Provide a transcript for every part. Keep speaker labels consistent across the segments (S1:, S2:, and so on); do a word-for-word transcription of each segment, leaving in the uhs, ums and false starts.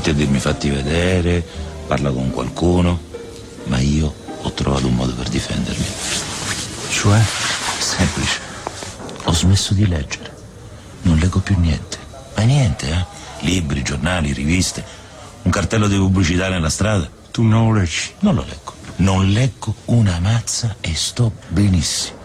S1: tutti a dirmi fatti vedere, parla con qualcuno, ma io ho trovato un modo per difendermi.
S2: Cioè?
S1: Semplice. Ho smesso di leggere. Non leggo più niente. Ma niente, eh? Libri, giornali, riviste, un cartello di pubblicità nella strada.
S2: Tu non lo leggi?
S1: Non lo leggo. Non leggo una mazza e sto benissimo.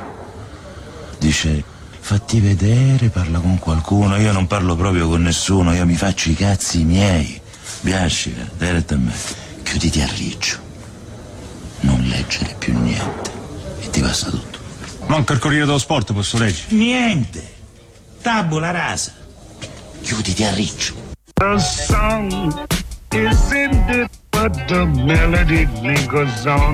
S1: Dice, fatti vedere, parla con qualcuno. Io non parlo proprio con nessuno, io mi faccio i cazzi miei. Biascica, diretta a me. Chiuditi a riccio. Non leggere più niente. E ti passa tutto.
S2: Manca il Corriere dello Sport, posso leggere?
S1: Niente. Tabula rasa. Chiuditi a riccio.
S3: The song is ended, but the melody lingers on.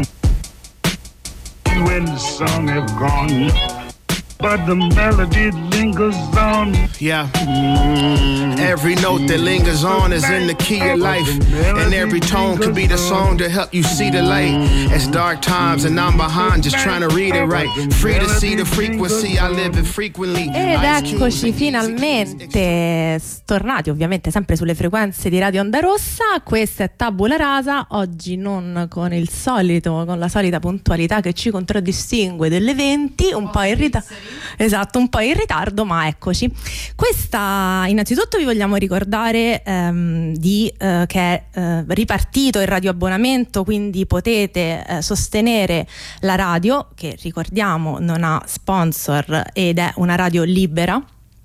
S3: When the song is gone, but the melody lingers on.
S4: Yeah. Every note that lingers on is in the key of life, and every tone could be the song to help you see the light. It's dark times and I'm behind just trying to read it right. Free to see the frequency, I live it frequently.
S5: Ed eccoci finalmente tornati, ovviamente sempre sulle frequenze di Radio Onda Rossa. Questa è Tabula Rasa, oggi non con il solito, con la solita puntualità che ci contraddistingue delle venti, un po' in ritardo. Esatto, un po' in ritardo, ma eccoci. Questa, innanzitutto vi vogliamo ricordare ehm, di, eh, che è eh, ripartito il radioabbonamento, quindi potete eh, sostenere la radio, che ricordiamo non ha sponsor ed è una radio libera.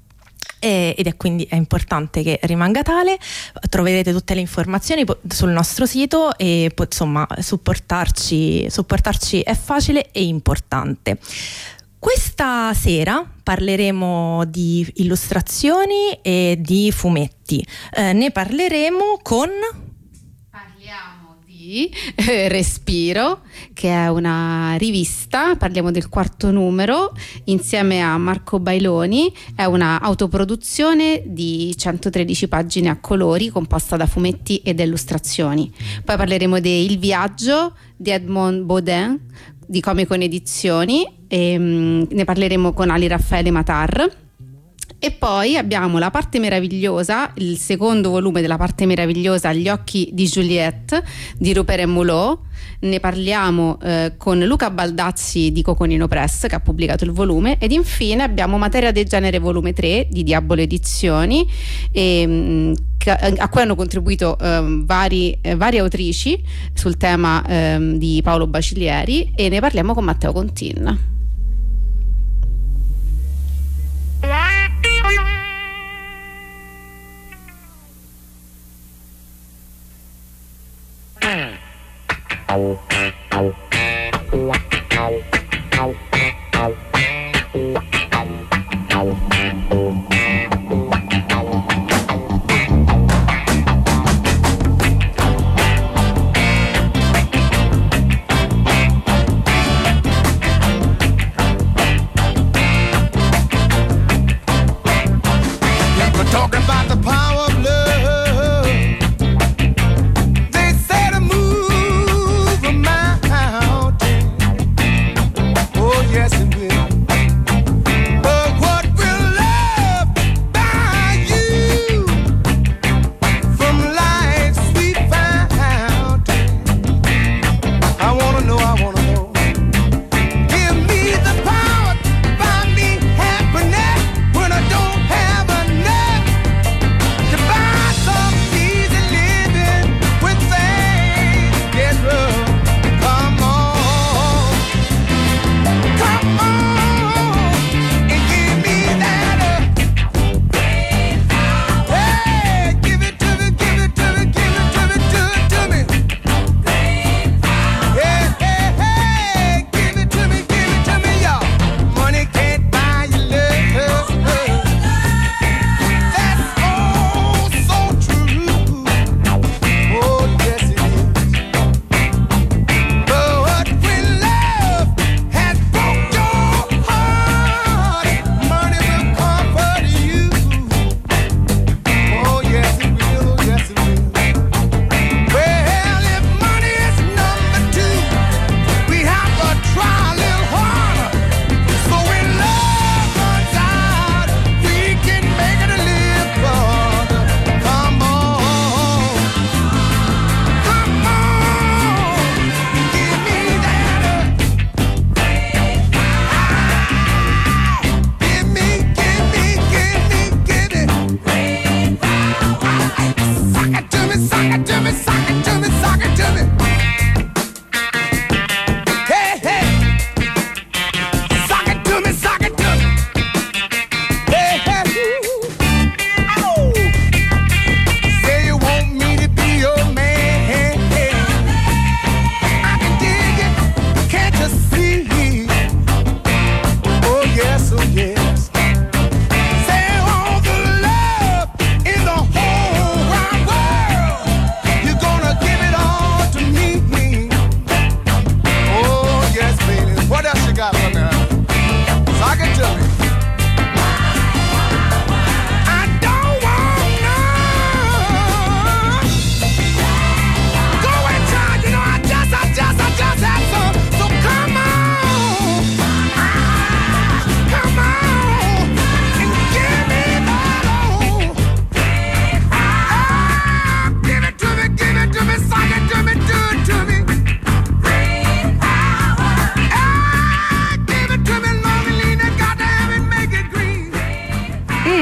S5: Ed è quindi è importante che rimanga tale. Troverete tutte le informazioni sul nostro sito e insomma supportarci, supportarci è facile e importante. Questa sera parleremo di illustrazioni e di fumetti. Eh, ne parleremo con...
S6: Parliamo di eh, Respiro, che è una rivista, parliamo del quarto numero, insieme a Marco Bailoni. È una autoproduzione di centotredici pagine a colori, composta da fumetti ed illustrazioni. Poi parleremo di Il Viaggio di Edmond Baudin, di Comicon Edizioni, e um, ne parleremo con Ali Raffaele Matar. E poi abbiamo La Parte Meravigliosa, il secondo volume della Parte Meravigliosa, Gli occhi di Juliette di Rupert et Mulot. Ne parliamo eh, con Luca Baldazzi di Coconino Press, che ha pubblicato il volume. Ed infine abbiamo Materia del Genere volume tre di Diabolo Edizioni, e, mh, a cui hanno contribuito eh, vari, eh, varie autrici sul tema eh, di Paolo Bacilieri, e ne parliamo con Matteo Contin.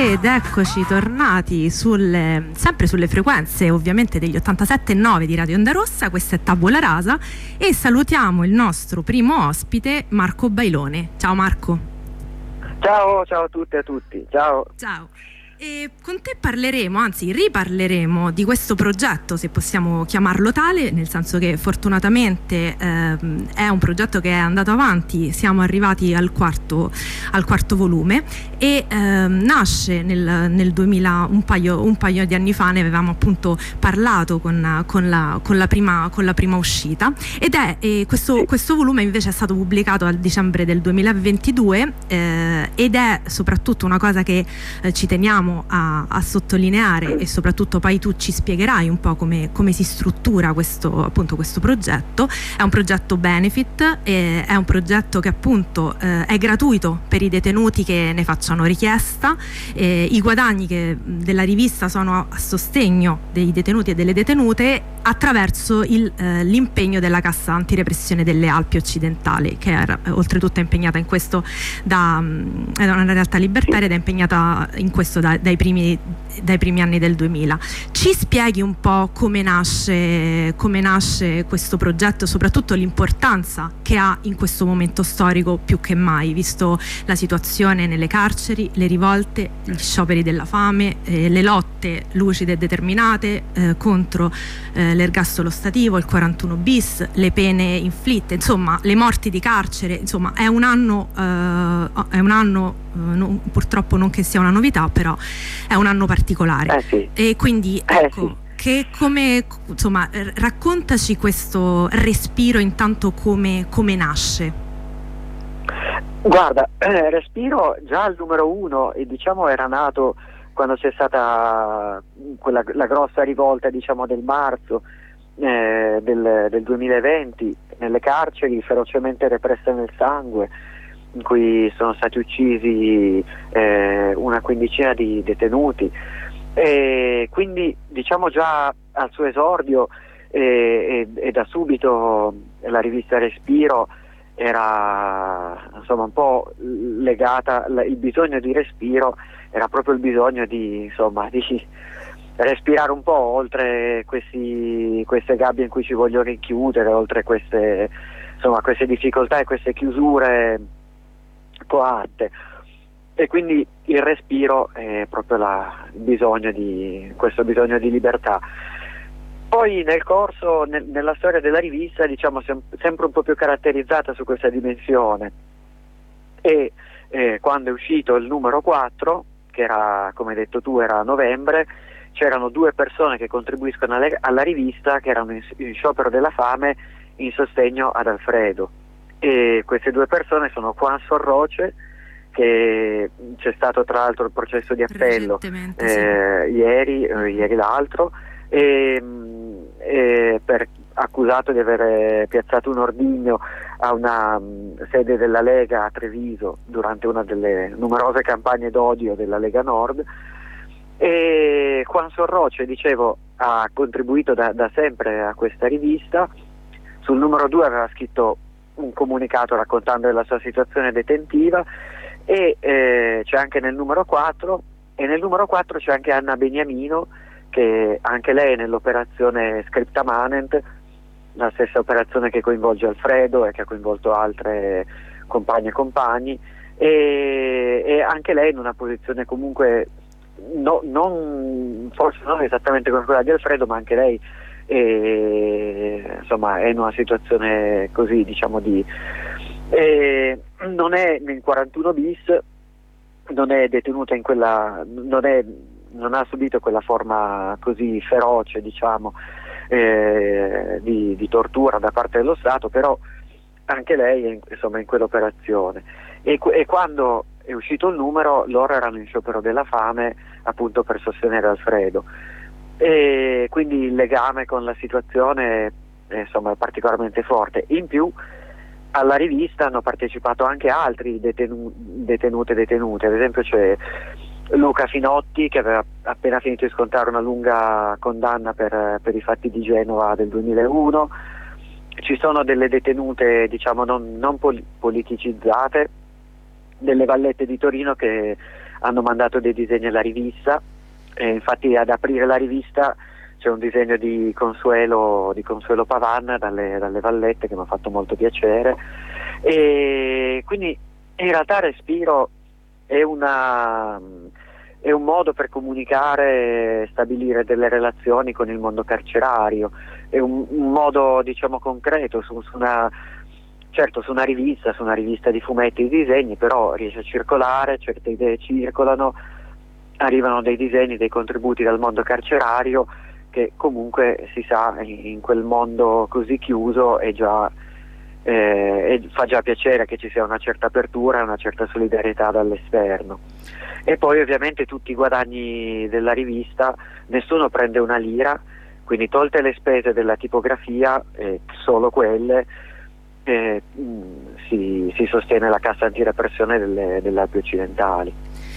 S5: Ed eccoci tornati sulle, sempre sulle frequenze ovviamente degli ottantasette virgola nove di Radio Onda Rossa. Questa è Tabula Rasa e salutiamo il nostro primo ospite, Marco Bailone. Ciao Marco.
S7: Ciao, ciao a tutte e a tutti, ciao.
S5: Ciao. E con te parleremo, anzi riparleremo di questo progetto, se possiamo chiamarlo tale, nel senso che fortunatamente ehm, è un progetto che è andato avanti, siamo arrivati al quarto, al quarto volume e ehm, nasce nel, nel duemila, un paio, un paio di anni fa, ne avevamo appunto parlato con, con, la, con, la, prima, con la prima uscita, ed è eh, questo, questo volume invece è stato pubblicato a dicembre del duemilaventidue eh, ed è soprattutto una cosa che eh, ci teniamo A, a sottolineare, e soprattutto poi tu ci spiegherai un po' come, come si struttura questo, appunto, questo progetto. È un progetto benefit, eh, è un progetto che appunto eh, è gratuito per i detenuti che ne facciano richiesta. Eh, i guadagni che, della rivista sono a, a sostegno dei detenuti e delle detenute attraverso il, eh, l'impegno della Cassa Antirepressione delle Alpi Occidentali, che era eh, oltretutto impegnata in questo da mh, è una realtà libertaria ed è impegnata in questo da Dai primi, dai primi anni del duemila. Ci spieghi un po' come nasce, come nasce questo progetto, soprattutto l'importanza che ha in questo momento storico più che mai, visto la situazione nelle carceri, le rivolte, gli scioperi della fame, eh, le lotte lucide e determinate eh, contro eh, l'ergastolo stativo, il quarantuno bis, le pene inflitte, insomma le morti di carcere. Insomma è un anno, eh, è un anno eh, non, purtroppo non che sia una novità, però è un anno particolare.
S7: Eh sì.
S5: E quindi ecco,
S7: eh sì.
S5: che come, insomma, raccontaci questo respiro intanto, come, come nasce.
S7: Guarda, eh, Respiro già al numero uno, e diciamo era nato quando c'è stata quella la grossa rivolta, diciamo, del marzo eh, del, del duemilaventi nelle carceri, ferocemente represse nel sangue, in cui sono stati uccisi eh, una quindicina di detenuti, e quindi diciamo già al suo esordio e, e, e da subito la rivista Respiro era insomma un po' legata, il bisogno di respiro era proprio il bisogno di insomma di respirare un po' oltre questi, queste gabbie in cui ci vogliono rinchiudere, oltre queste insomma queste difficoltà e queste chiusure coatte, e quindi il respiro è proprio la, il bisogno di questo bisogno di libertà. Poi nel corso, nel, nella storia della rivista, diciamo sem- sempre un po' più caratterizzata su questa dimensione, e eh, quando è uscito il numero quattro, che era, come hai detto tu, era a novembre, c'erano due persone che contribuiscono alle, alla rivista, che erano in, in sciopero della fame in sostegno ad Alfredo. E queste due persone sono Juan Sorroce, che c'è stato tra l'altro il processo di appello eh, sì. ieri, eh, ieri l'altro, e, e per, accusato di aver piazzato un ordigno a una um, sede della Lega a Treviso durante una delle numerose campagne d'odio della Lega Nord. E Juan Sorroce, dicevo, ha contribuito da, da sempre a questa rivista. Sul numero due aveva scritto un comunicato raccontando della sua situazione detentiva, e eh, c'è anche nel numero quattro, e nel numero quattro c'è anche Anna Beniamino, che anche lei è nell'operazione Scripta Manent, la stessa operazione che coinvolge Alfredo e che ha coinvolto altre compagne e compagni, e, e anche lei in una posizione comunque no, non, forse non esattamente come quella di Alfredo, ma anche lei e, insomma, è in una situazione così, diciamo, di e non è nel quarantuno bis, non è detenuta in quella, non, è, non ha subito quella forma così feroce, diciamo, eh, di, di tortura da parte dello Stato, però anche lei è in, insomma in quell'operazione, e, e quando è uscito il numero loro erano in sciopero della fame appunto per sostenere Alfredo, e quindi il legame con la situazione eh, insomma è particolarmente forte. In più alla rivista hanno partecipato anche altri detenu- detenuti e detenute, ad esempio c'è Luca Finotti, che aveva appena finito di scontare una lunga condanna per, per i fatti di Genova del duemilauno. Ci sono delle detenute, diciamo, non, non pol- politicizzate, delle Vallette di Torino, che hanno mandato dei disegni alla rivista, e infatti ad aprire la rivista c'è un disegno di Consuelo, di Consuelo Pavan dalle, dalle Vallette, che mi ha fatto molto piacere, e quindi in realtà Respiro è, una, è un modo per comunicare, stabilire delle relazioni con il mondo carcerario, è un, un modo, diciamo, concreto su, su una, certo su una rivista, su una rivista di fumetti e disegni, però riesce a circolare, certe idee circolano, arrivano dei disegni, dei contributi dal mondo carcerario, che comunque si sa in quel mondo così chiuso è già, eh, e fa già piacere che ci sia una certa apertura e una certa solidarietà dall'esterno. E poi ovviamente tutti i guadagni della rivista, nessuno prende una lira, quindi tolte le spese della tipografia, eh, solo quelle, eh, mh, si, si sostiene la cassa antirepressione delle, delle Alpi occidentali.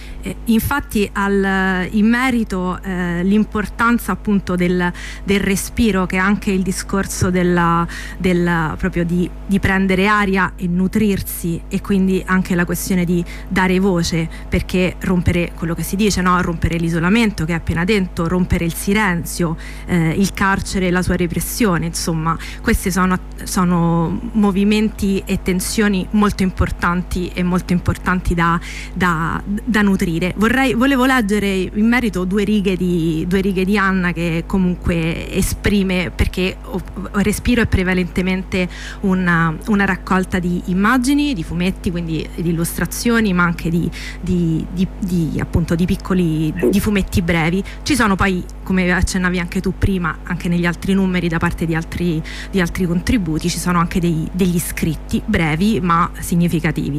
S5: Infatti al, in merito eh, l'importanza appunto del, del respiro, che è anche il discorso della, della, proprio di, di prendere aria e nutrirsi, e quindi anche la questione di dare voce, perché rompere quello che si dice, no? Rompere l'isolamento che è appena detto, rompere il silenzio, eh, il carcere e la sua repressione, insomma questi sono, sono movimenti e tensioni molto importanti e molto importanti da, da, da nutrire. Vorrei, volevo leggere in merito due righe di, due righe di Anna, che comunque esprime, perché Respiro è prevalentemente una, una raccolta di immagini, di fumetti, quindi di illustrazioni, ma anche di, di, di, di appunto di piccoli di fumetti brevi. Ci sono poi, come accennavi anche tu prima, anche negli altri numeri da parte di altri, di altri contributi, ci sono anche dei, degli scritti brevi ma significativi.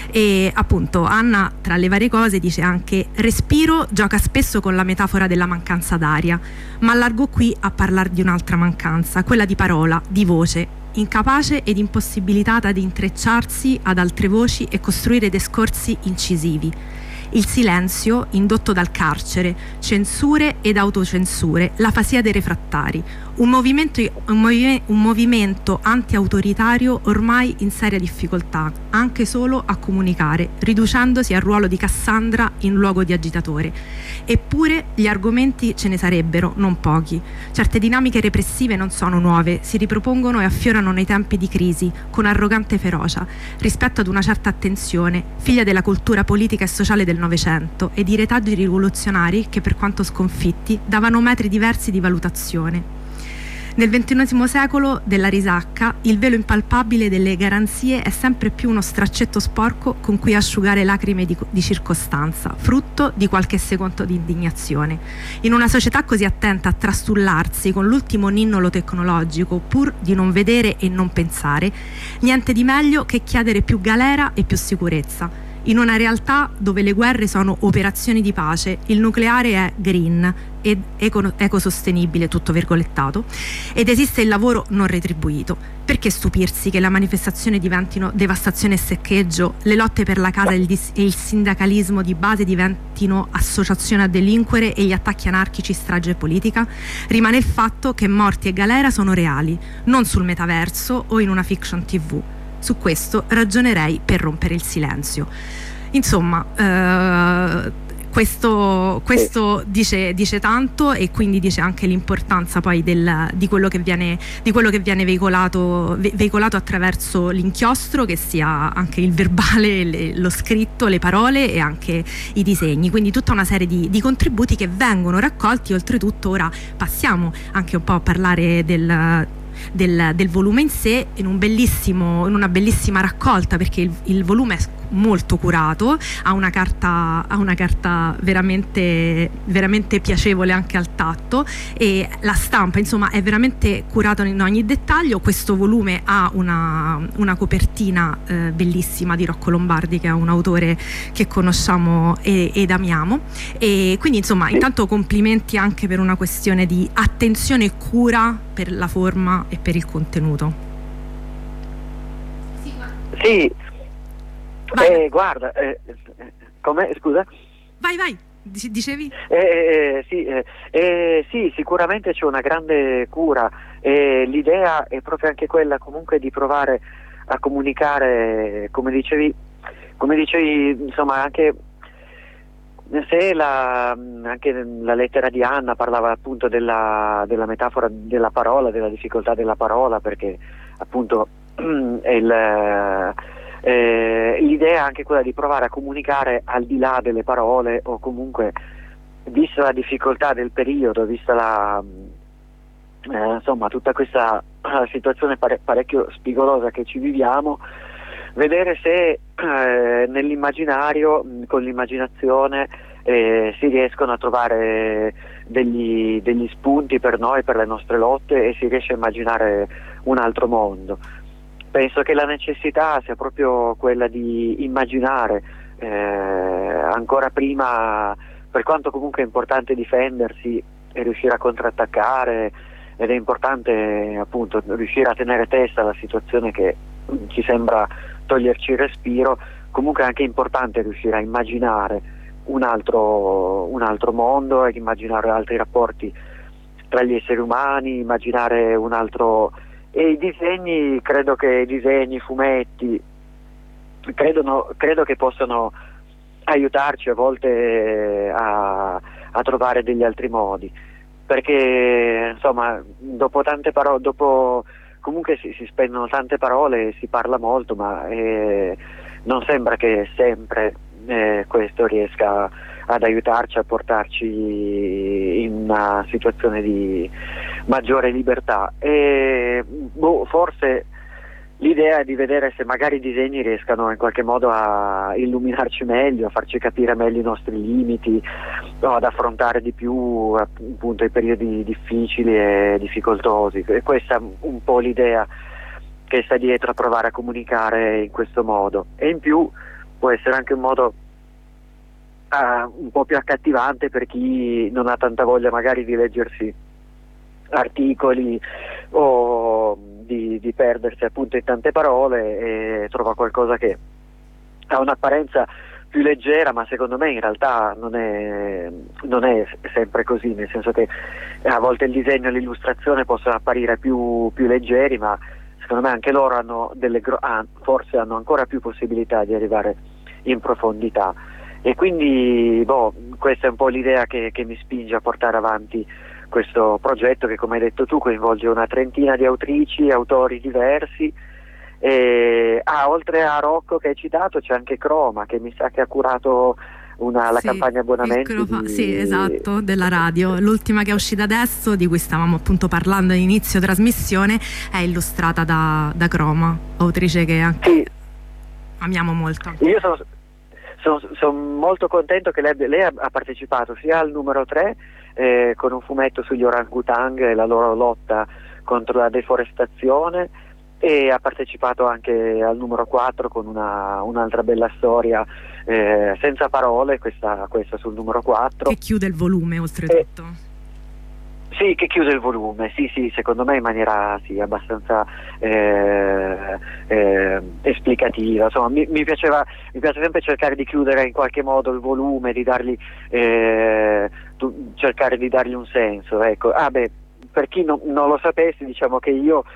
S5: E appunto Anna, tra le varie cose, dice anche: Respiro gioca spesso con la metafora della mancanza d'aria, ma allargo qui a parlare di un'altra mancanza, quella di parola, di voce, incapace ed impossibilitata di intrecciarsi ad altre voci e costruire discorsi incisivi. Il silenzio indotto dal carcere, censure ed autocensure, l'afasia dei refrattari, un movimento, un, movi- un movimento anti-autoritario ormai in seria difficoltà, anche solo a comunicare, riducendosi al ruolo di Cassandra in luogo di agitatore. Eppure gli argomenti ce ne sarebbero, non pochi. Certe dinamiche repressive non sono nuove, si ripropongono e affiorano nei tempi di crisi, con arrogante ferocia, rispetto ad una certa attenzione, figlia della cultura politica e sociale del Novecento e di retaggi rivoluzionari che, per quanto sconfitti, davano metri diversi di valutazione. Nel ventunesimo secolo della risacca, il velo impalpabile delle garanzie è sempre più uno straccetto sporco con cui asciugare lacrime di, di circostanza, frutto di qualche secondo di indignazione. In una società così attenta a trastullarsi con l'ultimo ninnolo tecnologico, pur di non vedere e non pensare, niente di meglio che chiedere più galera e più sicurezza. In una realtà dove le guerre sono operazioni di pace, il nucleare è green ed eco- ecosostenibile, tutto virgolettato, ed esiste il lavoro non retribuito. Perché stupirsi che la manifestazione diventino devastazione e seccheggio, le lotte per la casa e il, dis- e il sindacalismo di base diventino associazione a delinquere e gli attacchi anarchici strage politica? Rimane il fatto che morti e galera sono reali, non sul metaverso o in una fiction tivù. Su questo ragionerei per rompere il silenzio. Insomma, eh, questo, questo dice, dice tanto, e quindi dice anche l'importanza poi del, di quello che viene, di quello che viene veicolato, ve, veicolato attraverso l'inchiostro, che sia anche il verbale, le, lo scritto, le parole e anche i disegni. Quindi tutta una serie di, di contributi che vengono raccolti. Oltretutto ora passiamo anche un po' a parlare del Del, del volume in sé, in, un bellissimo, in una bellissima raccolta, perché il, il volume è molto curato, ha una carta, ha una carta veramente, veramente piacevole anche al tatto, e la stampa insomma è veramente curato in ogni dettaglio. Questo volume ha una, una copertina eh, bellissima di Rocco Lombardi, che è un autore che conosciamo e, ed amiamo, e quindi insomma intanto complimenti anche per una questione di attenzione e cura per la forma e per il contenuto.
S7: Sì, eh, guarda, eh, come, scusa?
S5: Vai, vai, dicevi?
S7: Eh, eh, sì, eh, eh, sì, sicuramente c'è una grande cura, e l'idea è proprio anche quella comunque di provare a comunicare, come dicevi, come dicevi, insomma, anche se la, anche la lettera di Anna parlava appunto della, della metafora della parola, della difficoltà della parola, perché appunto il, eh, l'idea è anche quella di provare a comunicare al di là delle parole, o comunque, vista la difficoltà del periodo, vista la eh, insomma tutta questa situazione pare, parecchio spigolosa che ci viviamo, vedere se eh, nell'immaginario, con l'immaginazione, eh, si riescono a trovare degli, degli spunti per noi, per le nostre lotte, e si riesce a immaginare un altro mondo. Penso che la necessità sia proprio quella di immaginare, eh, ancora prima, per quanto comunque è importante difendersi e riuscire a contrattaccare, ed è importante appunto riuscire a tenere testa alla situazione che ci sembra toglierci il respiro, comunque è anche importante riuscire a immaginare un altro, un altro mondo, e immaginare altri rapporti tra gli esseri umani, immaginare un altro... E i disegni, credo che i disegni, i fumetti, credo, credo che possano aiutarci a volte a, a trovare degli altri modi, perché insomma dopo tante parole, dopo comunque si, si spendono tante parole, si parla molto, ma eh, non sembra che sempre eh, questo riesca ad aiutarci, a portarci in una situazione di maggiore libertà. E boh, forse l'idea è di vedere se magari i disegni riescano in qualche modo a illuminarci meglio, a farci capire meglio i nostri limiti, no, ad affrontare di più appunto i periodi difficili e difficoltosi. E questa è un po' l'idea che sta dietro a provare a comunicare in questo modo. E in più può essere anche un modo uh, un po' più accattivante per chi non ha tanta voglia magari di leggersi articoli o di, di perdersi appunto in tante parole, e trova qualcosa che ha un'apparenza più leggera, ma secondo me in realtà non è, non è sempre così, nel senso che a volte il disegno e l'illustrazione possono apparire più, più leggeri, ma secondo me anche loro hanno delle gro- ah, forse hanno ancora più possibilità di arrivare in profondità. E quindi boh, questa è un po' l'idea che, che mi spinge a portare avanti questo progetto, che come hai detto tu coinvolge una trentina di autrici, autori diversi. E, ah, oltre a Rocco che hai citato c'è anche Croma, che mi sa che ha curato una, la
S5: sì,
S7: campagna abbonamenti
S5: crofa-
S7: di...
S5: sì, esatto, della radio. L'ultima che è uscita adesso, di cui stavamo appunto parlando all'inizio trasmissione, è illustrata da, da Croma, autrice che anche
S7: sì.
S5: amiamo molto.
S7: Io sono, sono, sono molto contento che lei, lei ha partecipato sia al numero tre eh, con un fumetto sugli orangutang e la loro lotta contro la deforestazione, e ha partecipato anche al numero quattro con una, un'altra bella storia eh, senza parole, questa, questa sul numero quattro,
S5: che chiude il volume oltretutto.
S7: Eh, sì, che chiude il volume, sì sì, secondo me in maniera sì, abbastanza eh, eh, esplicativa. Insomma, mi, mi piaceva mi piace sempre cercare di chiudere in qualche modo il volume, di dargli eh, tu, cercare di dargli un senso, ecco. Ah beh, per chi non, non lo sapesse, diciamo che io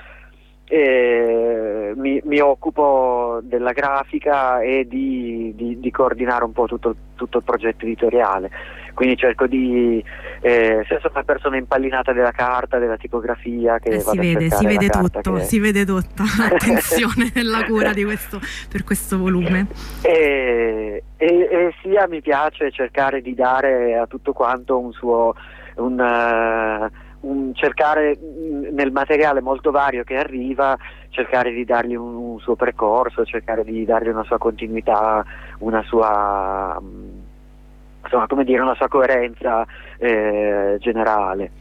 S7: Eh, mi, mi occupo della grafica e di, di, di coordinare un po' tutto, tutto il progetto editoriale, quindi cerco di eh, essere una persona impallinata della carta, della tipografia, che
S5: eh, si vede, si vede tutto,
S7: che...
S5: si vede tutta l'attenzione nella cura di questo, per questo volume.
S7: E, e, e sia mi piace cercare di dare a tutto quanto un suo un, uh, Un, cercare nel materiale molto vario che arriva, cercare di dargli un, un suo percorso, cercare di dargli una sua continuità, una sua insomma, come dire, una sua coerenza eh, generale.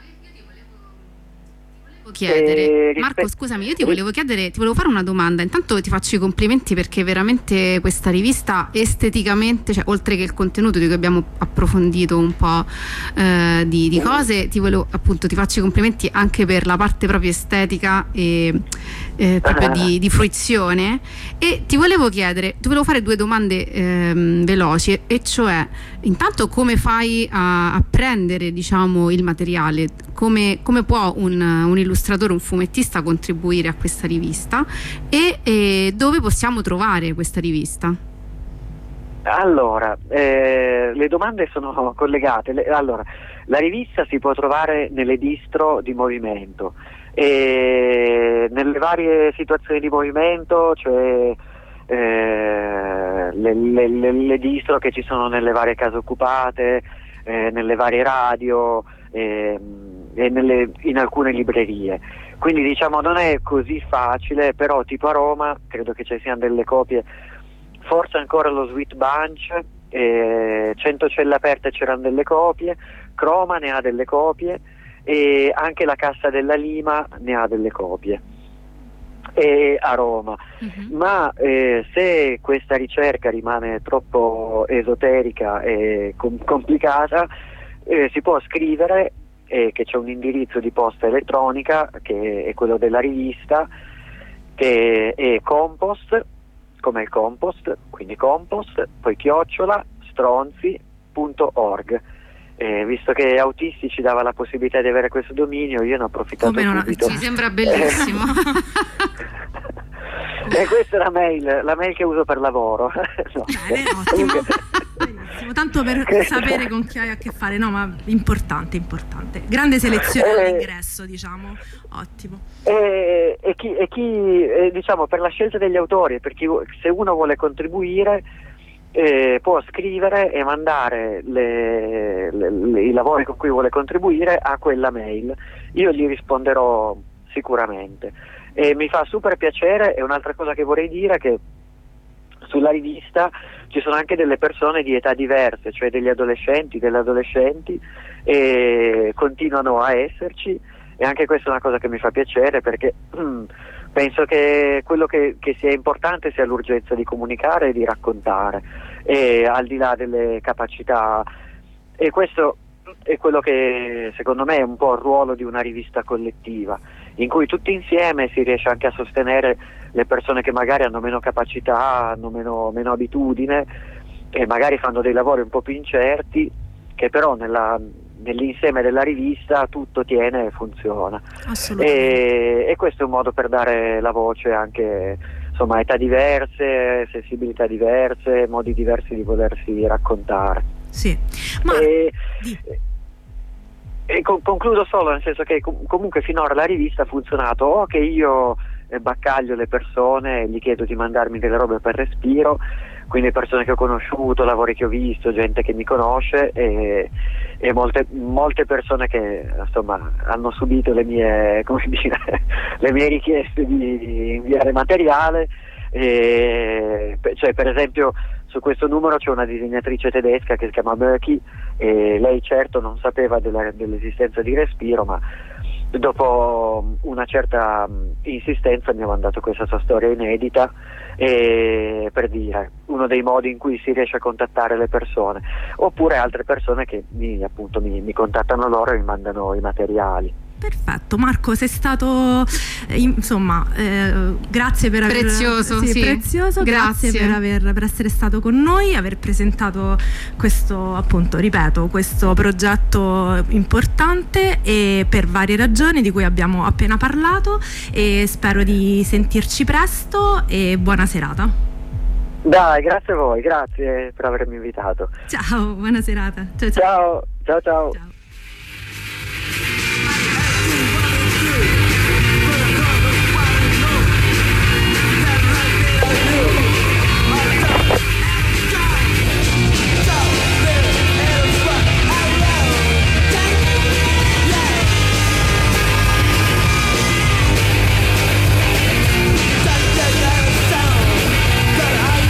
S6: Chiedere. Marco, scusami, io ti volevo chiedere, ti volevo fare una domanda. Intanto ti faccio i complimenti, perché veramente questa rivista esteticamente, cioè oltre che il contenuto di cui abbiamo approfondito un po' eh, di, di cose, ti volevo appunto ti faccio i complimenti anche per la parte proprio estetica e eh, proprio di, di fruizione. E ti volevo chiedere, ti volevo fare due domande ehm, veloci, e, e cioè intanto come fai a, a prendere, diciamo, il materiale, come, come può un, un illustratore, un fumettista contribuire a questa rivista, e, e dove possiamo trovare questa rivista?
S7: Allora, eh, le domande sono collegate. Le, allora, la rivista si può trovare nelle distro di movimento e nelle varie situazioni di movimento, cioè eh, le, le, le, le distro che ci sono nelle varie case occupate, eh, nelle varie radio eh, e nelle, in alcune librerie. Quindi diciamo non è così facile, però tipo a Roma credo che ci siano delle copie. Forse ancora lo Sweet Bunch, eh, cento Celle Aperte c'erano delle copie, Croma ne ha delle copie e anche la Cassa della Lima ne ha delle copie e a Roma. Uh-huh. Ma eh, se questa ricerca rimane troppo esoterica e com- complicata, eh, si può scrivere eh, che c'è un indirizzo di posta elettronica che è quello della rivista, che è compost, come il compost, quindi compost, poi chiocciola stronzi punto org. Eh, visto che Autisti ci dava la possibilità di avere questo dominio, io ne ho approfittato
S6: come non,
S7: subito.
S6: ci sembra bellissimo.
S7: E questa è la mail, la mail che uso per lavoro. No.
S5: Bene, ottimo. Benissimo, tanto per sapere con chi hai a che fare, no, ma importante, importante. Grande selezione
S7: eh,
S5: all'ingresso, diciamo, ottimo.
S7: E, e chi, e chi eh, diciamo, per la scelta degli autori, perché se uno vuole contribuire eh, può scrivere e mandare le, le, le, i lavori con cui vuole contribuire a quella mail. Io gli risponderò sicuramente. E mi fa super piacere. E un'altra cosa che vorrei dire è che sulla rivista ci sono anche delle persone di età diverse, cioè degli adolescenti, delle adolescenti, e continuano a esserci, e anche questa è una cosa che mi fa piacere, perché mm, penso che quello che, che sia importante sia l'urgenza di comunicare e di raccontare, e al di là delle capacità, e questo è quello che secondo me è un po' il ruolo di una rivista collettiva, in cui tutti insieme si riesce anche a sostenere le persone che magari hanno meno capacità, hanno meno, meno abitudine e magari fanno dei lavori un po' più incerti, che però nella, nell'insieme della rivista tutto tiene e funziona. E, e questo è un modo per dare la voce anche, insomma, a età diverse, sensibilità diverse, modi diversi di volersi raccontare.
S5: Sì. Ma...
S7: E, e con, concludo solo, nel senso che com- comunque finora la rivista ha funzionato o che io eh, baccaglio le persone e gli chiedo di mandarmi delle robe per respiro, quindi persone che ho conosciuto, lavori che ho visto, gente che mi conosce, e, e molte, molte persone che insomma hanno subito le mie, come dire, le mie richieste di inviare materiale. E, cioè, per esempio, su questo numero c'è una disegnatrice tedesca che si chiama Möki, e lei certo non sapeva della, dell'esistenza di Respiro, ma dopo una certa insistenza mi ha mandato questa sua storia inedita, e per dire uno dei modi in cui si riesce a contattare le persone, oppure altre persone che mi, appunto, mi, mi contattano loro e mi mandano i materiali.
S5: Perfetto, Marco, sei stato insomma eh, grazie per aver
S6: prezioso,
S5: sì,
S6: sì.
S5: prezioso grazie, grazie per, aver, per essere stato con noi, aver presentato questo, appunto, ripeto, questo progetto importante e per varie ragioni di cui abbiamo appena parlato, e spero di sentirci presto e buona serata.
S7: Dai, grazie a voi, grazie per avermi invitato.
S5: Ciao, buona serata. Ciao ciao.
S7: Ciao, ciao, ciao.
S5: Ciao.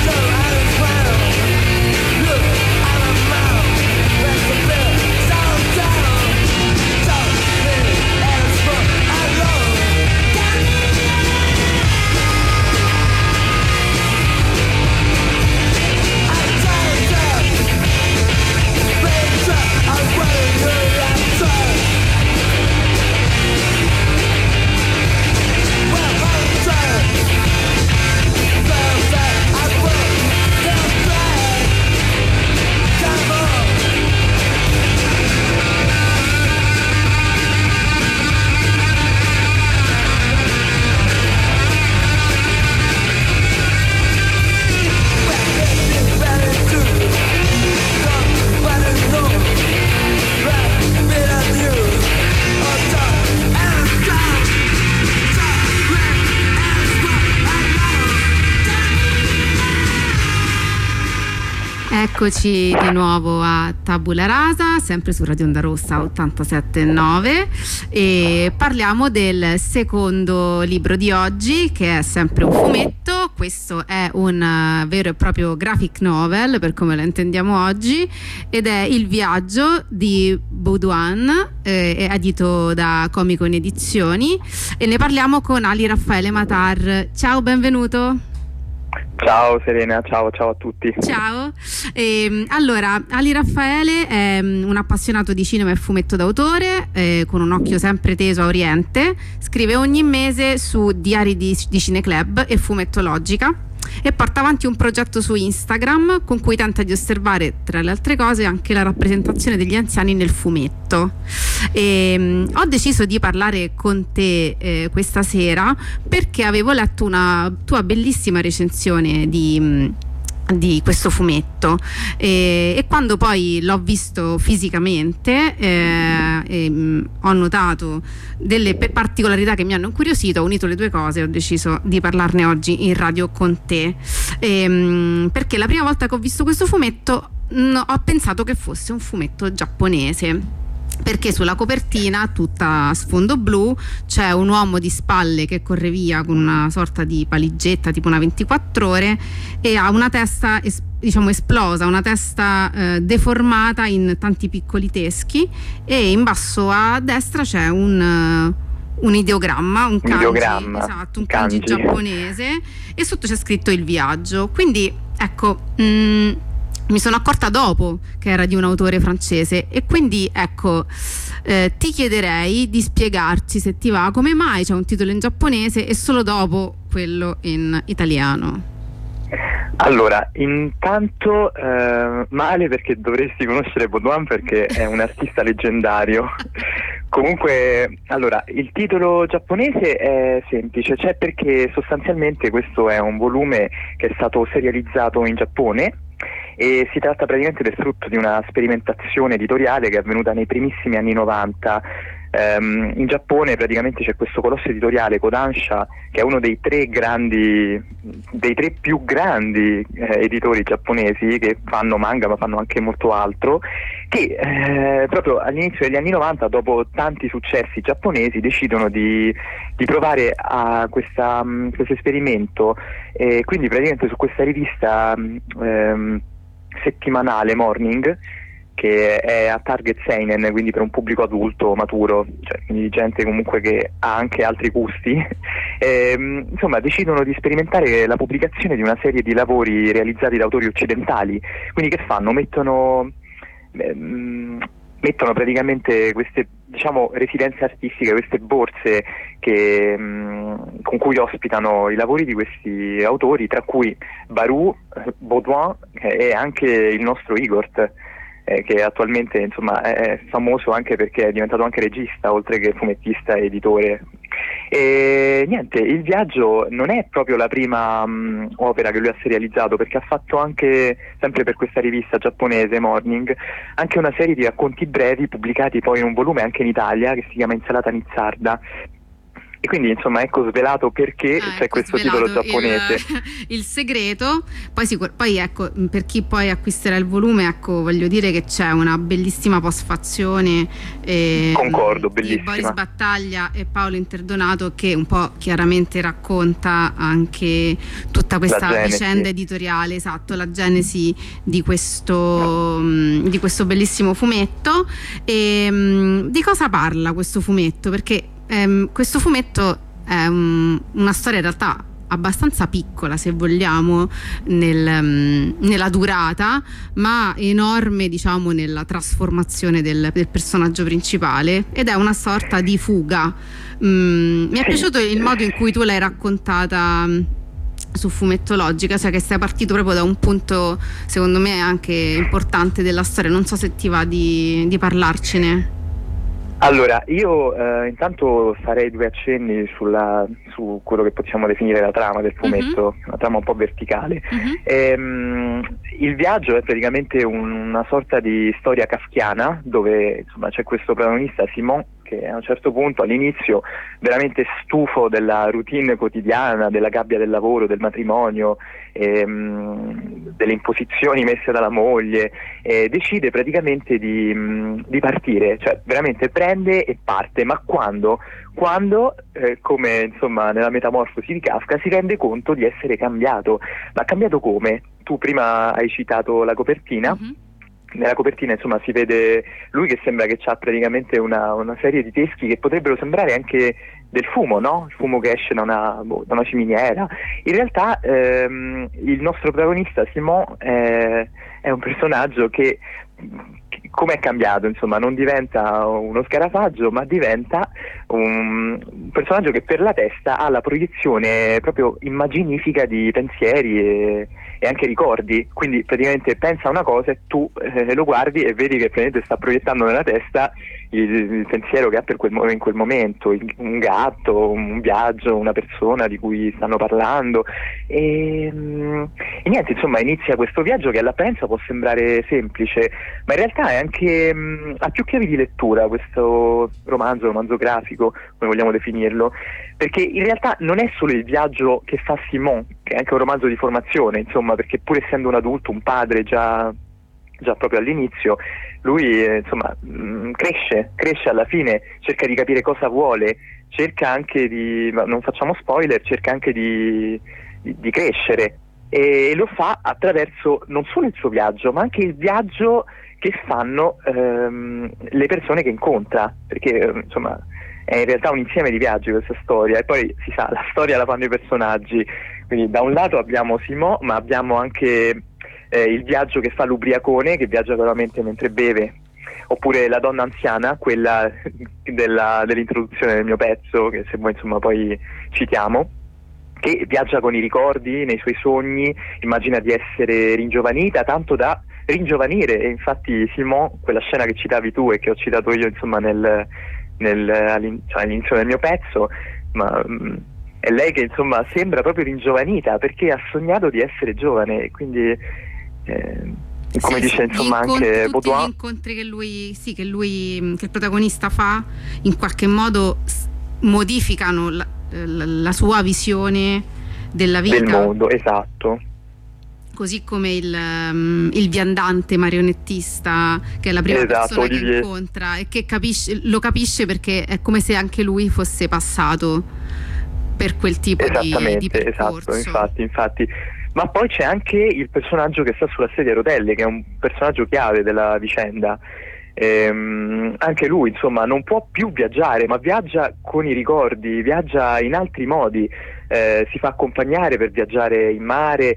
S8: Look, I'm a mouth, that's a bill. Sound
S6: Eccoci di nuovo a Tabula Rasa, sempre su Radio Onda Rossa ottantasette virgola nove, e parliamo del secondo libro di oggi, che è sempre un fumetto. Questo è un uh, vero e proprio graphic novel, per come la intendiamo oggi, ed è Il viaggio di Baudouin, eh, è edito da Comicon Edizioni, e ne parliamo con Ali Raffaele Matar. Ciao, benvenuto.
S8: Ciao Serena, ciao, ciao a tutti.
S6: Ciao. Eh, allora, Ali Raffaele è un appassionato di cinema e fumetto d'autore, eh, con un occhio sempre teso a Oriente. Scrive ogni mese su Diari di, di Cineclub e Fumettologica, e porta avanti un progetto su Instagram con cui tenta di osservare, tra le altre cose, anche la rappresentazione degli anziani nel fumetto. E, um, ho deciso di parlare con te eh, questa sera perché avevo letto una tua bellissima recensione di... Um, di questo fumetto, e, e quando poi l'ho visto fisicamente eh, e, mh, ho notato delle pe- particolarità che mi hanno incuriosito, ho unito le due cose e ho deciso di parlarne oggi in radio con te, e, mh, perché la prima volta che ho visto questo fumetto mh, ho pensato che fosse un fumetto giapponese, perché sulla copertina, tutta a sfondo blu, c'è un uomo di spalle che corre via con una sorta di valigetta tipo una ventiquattro ore, e ha una testa es- diciamo esplosa, una testa eh, deformata in tanti piccoli teschi, e in basso a destra c'è un uh, un ideogramma, un kanji, un ideogramma, esatto, un kanji, kanji giapponese, e sotto c'è scritto Il viaggio. Quindi ecco, mh, mi sono accorta dopo che era di un autore francese, e quindi ecco eh, ti chiederei di spiegarci, se ti va, come mai c'è un titolo in giapponese e solo dopo quello in italiano.
S8: Allora, intanto eh, male, perché dovresti conoscere Baudouin, perché è un artista leggendario. Comunque, allora, il titolo giapponese è semplice, cioè perché sostanzialmente questo è un volume che è stato serializzato in Giappone, e si tratta praticamente del frutto di una sperimentazione editoriale che è avvenuta nei primissimi anni novanta. Um, in Giappone praticamente c'è questo colosso editoriale, Kodansha, che è uno dei tre grandi, dei tre più grandi eh, editori giapponesi, che fanno manga ma fanno anche molto altro, che eh, proprio all'inizio degli anni novanta, dopo tanti successi giapponesi, decidono di, di provare a questa, um, questo esperimento, e quindi praticamente su questa rivista um, settimanale Morning, che è a target seinen, quindi per un pubblico adulto maturo, cioè quindi gente comunque che ha anche altri gusti, e, insomma decidono di sperimentare la pubblicazione di una serie di lavori realizzati da autori occidentali. Quindi che fanno? Mettono ehm, mettono praticamente queste, diciamo, residenze artistiche, queste borse che, mh, con cui ospitano i lavori di questi autori, tra cui Baru, Baudouin e anche il nostro Igor, eh, che attualmente insomma è famoso anche perché è diventato anche regista, oltre che fumettista e editore. E niente, Il viaggio non è proprio la prima mh, opera che lui ha serializzato, perché ha fatto anche, sempre per questa rivista giapponese Morning, anche una serie di racconti brevi pubblicati poi in un volume anche in Italia, che si chiama Insalata Nizzarda. E quindi insomma ecco svelato perché ah, c'è ecco, questo titolo giapponese.
S6: Il, il segreto. Poi, sicur- poi ecco, per chi poi acquisterà il volume, ecco, voglio dire che c'è una bellissima postfazione eh,
S8: Concordo,
S6: di
S8: bellissima,
S6: Boris Battaglia e Paolo Interdonato, che un po' chiaramente racconta anche tutta questa vicenda editoriale, esatto, la genesi di questo, mh, di questo bellissimo fumetto. E mh, di cosa parla questo fumetto? Perché Um, questo fumetto è um, una storia in realtà abbastanza piccola, se vogliamo, nel, um, nella durata, ma enorme, diciamo, nella trasformazione del, del personaggio principale, ed è una sorta di fuga. Um, mi è piaciuto il modo in cui tu l'hai raccontata um, su Fumettologica, cioè che sei partito proprio da un punto, secondo me, anche importante della storia. Non so se ti va di, di parlarcene.
S8: Allora, io eh, intanto farei due accenni sulla, su quello che possiamo definire la trama del fumetto, uh-huh. una trama un po' verticale. Uh-huh. Ehm, il viaggio è praticamente un, una sorta di storia kafkiana, dove insomma c'è questo protagonista, Simon, che a un certo punto, all'inizio, veramente stufo della routine quotidiana, della gabbia del lavoro, del matrimonio, ehm, delle imposizioni messe dalla moglie, eh, decide praticamente di, mh, di partire, cioè veramente prende e parte. Ma quando? Quando, eh, come insomma nella Metamorfosi di Kafka, si rende conto di essere cambiato. Ma cambiato come? Tu prima hai citato la copertina. Mm-hmm. Nella copertina insomma si vede lui che sembra che ha praticamente una, una serie di teschi che potrebbero sembrare anche del fumo, no? Il fumo che esce da una, boh, da una ciminiera. In realtà ehm, il nostro protagonista Simon eh, è un personaggio che, che come è cambiato, insomma, non diventa uno scarafaggio, ma diventa un, un personaggio che per la testa ha la proiezione proprio immaginifica di pensieri e, e anche ricordi. Quindi praticamente pensa una cosa e tu eh, lo guardi e vedi che praticamente sta proiettando nella testa il, il pensiero che ha per quel, in quel momento, un gatto, un viaggio, una persona di cui stanno parlando e, e niente, insomma inizia questo viaggio che all'apparenza può sembrare semplice, ma in realtà è anche mh, ha più chiavi di lettura questo romanzo, romanzo grafico, come vogliamo definirlo, perché in realtà non è solo il viaggio che fa Simon, che è anche un romanzo di formazione, insomma, perché pur essendo un adulto, un padre già già proprio all'inizio, lui eh, insomma mh, cresce, cresce alla fine, cerca di capire cosa vuole, cerca anche di, ma non facciamo spoiler, cerca anche di, di, di crescere e lo fa attraverso non solo il suo viaggio, ma anche il viaggio che fanno ehm, le persone che incontra, perché eh, insomma è in realtà un insieme di viaggi questa storia, e poi si sa, la storia la fanno i personaggi, quindi da un lato abbiamo Simon, ma abbiamo anche Eh, il viaggio che fa l'ubriacone, che viaggia veramente mentre beve, oppure la donna anziana, quella della, dell'introduzione del mio pezzo, che se vuoi insomma poi citiamo, che viaggia con i ricordi nei suoi sogni, immagina di essere ringiovanita tanto da ringiovanire, e infatti Simon, quella scena che citavi tu e che ho citato io insomma nel, nel, all'in- cioè, all'inizio del mio pezzo, ma mh, è lei che insomma sembra proprio ringiovanita perché ha sognato di essere giovane, e quindi Eh, come
S6: sì,
S8: dice
S6: sì,
S8: insomma
S6: incontri,
S8: anche
S6: tutti
S8: Baudouin,
S6: gli incontri che lui sì che lui che il protagonista fa in qualche modo s- modificano la, la, la sua visione della vita,
S8: del mondo, esatto,
S6: così come il, um, il viandante marionettista, che è la prima
S8: esatto,
S6: persona
S8: Olivier,
S6: che incontra e che capisce, lo capisce perché è come se anche lui fosse passato per quel tipo di, di percorso.
S8: Esatto, infatti, infatti. Ma poi c'è anche il personaggio che sta sulla sedia a rotelle, che è un personaggio chiave della vicenda. Ehm, anche lui, insomma, non può più viaggiare, ma viaggia con i ricordi, viaggia in altri modi, eh, si fa accompagnare per viaggiare in mare.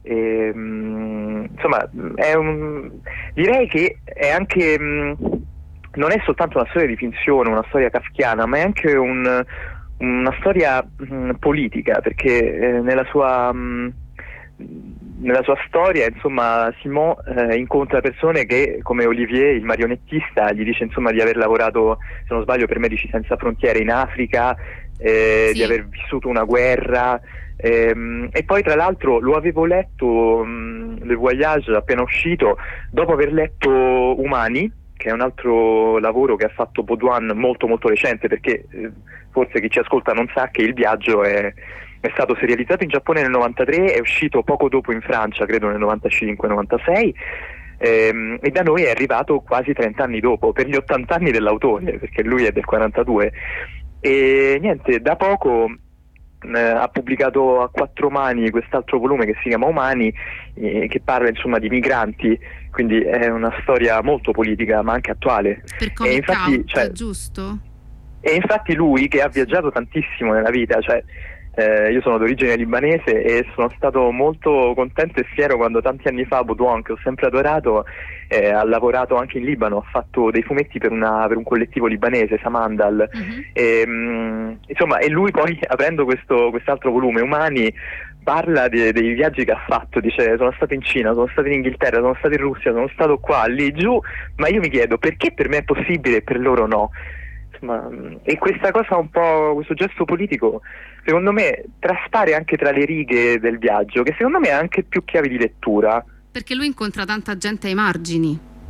S8: Ehm, insomma, è un, direi che è anche mh, non è soltanto una storia di finzione, una storia kafkiana, ma è anche un, una storia mh, politica, perché eh, nella sua mh, nella sua storia insomma Simon eh, incontra persone che, come Olivier, il marionettista, gli dice insomma di aver lavorato, se non sbaglio, per Medici Senza Frontiere in Africa, eh,
S6: sì.
S8: di aver vissuto una guerra, ehm, e poi tra l'altro lo avevo letto mh, Le Voyage appena uscito, dopo aver letto Umani, che è un altro lavoro che ha fatto Baudouin molto molto recente, perché eh, forse chi ci ascolta non sa che Il Viaggio è È stato serializzato in Giappone nel novantatré, è uscito poco dopo in Francia, credo nel novantacinque novantasei, ehm, e da noi è arrivato quasi trenta anni dopo, per gli ottanta anni dell'autore, perché lui è del quarantadue. E niente, da poco eh, ha pubblicato a quattro mani quest'altro volume che si chiama Umani, eh, che parla insomma di migranti, quindi è una storia molto politica ma anche attuale.
S6: Per Comic
S8: e infatti,
S6: Out,
S8: cioè,
S6: giusto?
S8: E infatti lui, che ha viaggiato tantissimo nella vita, cioè Eh, io sono d'origine libanese e sono stato molto contento e fiero quando tanti anni fa Baudouin, che ho sempre adorato, eh, ha lavorato anche in Libano, ha fatto dei fumetti per, una, per un collettivo libanese, Samandal, uh-huh. e, mh, insomma, e lui poi, aprendo questo quest'altro volume, Umani, parla de, dei viaggi che ha fatto, dice sono stato in Cina, sono stato in Inghilterra, sono stato in Russia, sono stato qua, lì, giù, ma io mi chiedo perché per me è possibile e per loro no. Ma, e questa cosa un po', questo gesto politico, secondo me traspare anche tra le righe del viaggio, che secondo me ha anche più chiavi di lettura.
S6: Perché lui incontra tanta gente ai margini.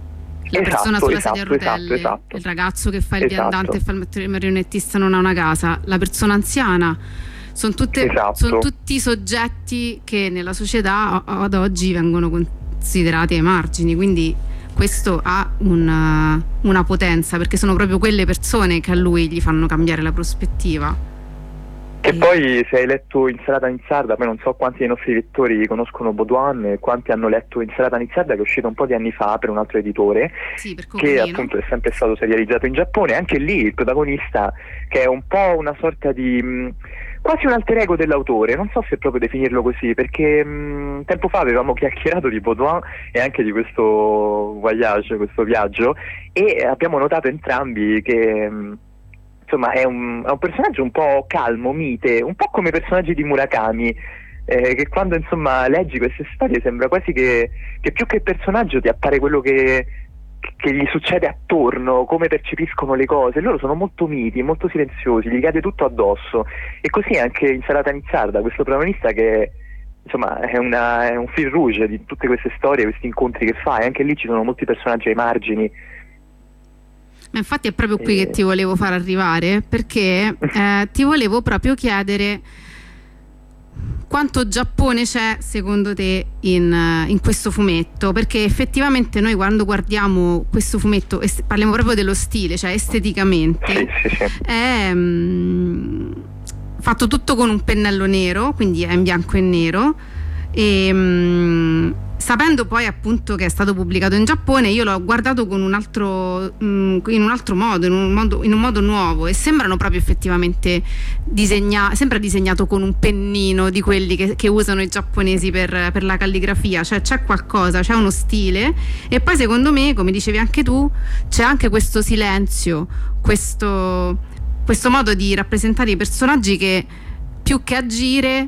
S6: la
S8: esatto,
S6: persona sulla
S8: esatto,
S6: sedia a rotelle,
S8: esatto, esatto.
S6: il ragazzo che fa il
S8: Esatto.
S6: viandante e fa il marionettista non ha una casa, la persona anziana, sono, tutte,
S8: Esatto.
S6: sono tutti soggetti che nella società ad oggi vengono considerati ai margini, quindi questo ha una, una potenza, perché sono proprio quelle persone che a lui gli fanno cambiare la prospettiva.
S8: Che
S6: E-
S8: poi se hai letto Insalata Nizzarda, poi non so quanti dei nostri lettori conoscono Baudouin e quanti hanno letto Insalata Nizzarda, che è uscito un po' di anni fa per un altro editore,
S6: sì, per
S8: che
S6: Cocolino.
S8: appunto è sempre stato serializzato in Giappone. Anche lì il protagonista, che è un po' una sorta di mh, quasi un alter ego dell'autore, non so se proprio definirlo così, perché mh, tempo fa avevamo chiacchierato di Baudouin e anche di questo voyage, questo viaggio, e abbiamo notato entrambi che mh, insomma è un, è un personaggio un po' calmo, mite, un po' come i personaggi di Murakami, eh, che quando insomma leggi queste storie sembra quasi che, che più che personaggio ti appare quello che, che gli succede attorno, come percepiscono le cose. Loro sono molto miti, molto silenziosi, gli cade tutto addosso, e così anche in Insalata Nizzarda, questo protagonista che insomma è, una, è un fil rouge di tutte queste storie, questi incontri che fa, e anche lì ci sono molti personaggi ai margini.
S6: Ma infatti è proprio qui
S8: Eh.
S6: che ti volevo far arrivare, perché eh, ti volevo proprio chiedere quanto Giappone c'è secondo te in, eh, in questo fumetto, perché effettivamente noi quando guardiamo questo fumetto, est- parliamo proprio dello stile, cioè esteticamente,
S8: Sì, sì, sì.
S6: è mm, fatto tutto con un pennello nero, quindi è in bianco e nero, e mm, sapendo poi appunto che è stato pubblicato in Giappone, io l'ho guardato con un altro mm, in un altro modo, in un modo, in un modo nuovo, e sembrano proprio effettivamente disegna- sembra disegnato con un pennino di quelli che, che usano i giapponesi per, per la calligrafia, cioè c'è qualcosa, c'è uno stile, e poi secondo me, come dicevi anche tu, c'è anche questo silenzio, questo, questo modo di rappresentare i personaggi che più che agire,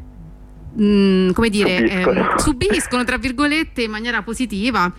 S6: mh, come dire,
S8: Subiscono.
S6: ehm, subiscono tra virgolette in maniera positiva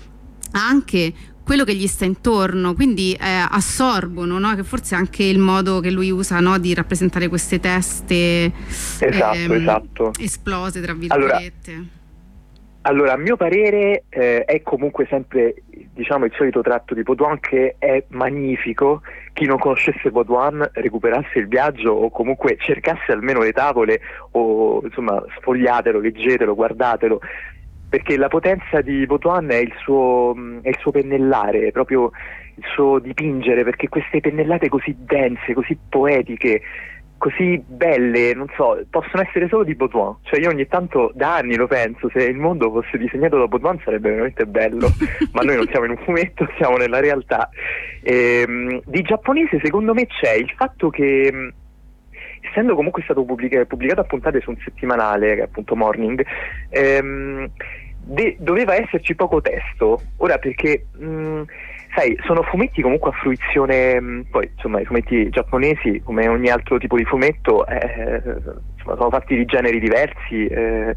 S6: anche quello che gli sta intorno, quindi eh, assorbono, no? Che forse è anche il modo che lui usa, no? Di rappresentare queste teste
S8: Esatto,
S6: ehm,
S8: esatto.
S6: esplose tra
S8: Allora,
S6: virgolette.
S8: Allora, a mio parere eh, è comunque sempre, diciamo, il solito tratto di Baudouin, che è magnifico. Chi non conoscesse Baudouin recuperasse il viaggio, o comunque cercasse almeno le tavole, o insomma sfogliatelo, leggetelo, guardatelo, perché la potenza di Baudouin è il suo, è il suo pennellare, proprio il suo dipingere, perché queste pennellate così dense, così poetiche, così belle, non so, possono essere solo di Baudouin. Cioè io ogni tanto, da anni lo penso, se il mondo fosse disegnato da Baudouin sarebbe veramente bello, ma noi non siamo in un fumetto, siamo nella realtà. Ehm, di giapponese secondo me c'è il fatto che, mh, essendo comunque stato pubblica- pubblicato a puntate su un settimanale, che è appunto Morning, ehm, de- doveva esserci poco testo. Ora, perché mh, sai, sono fumetti comunque a fruizione, mh, poi insomma i fumetti giapponesi, come ogni altro tipo di fumetto, eh, insomma, sono fatti di generi diversi, eh,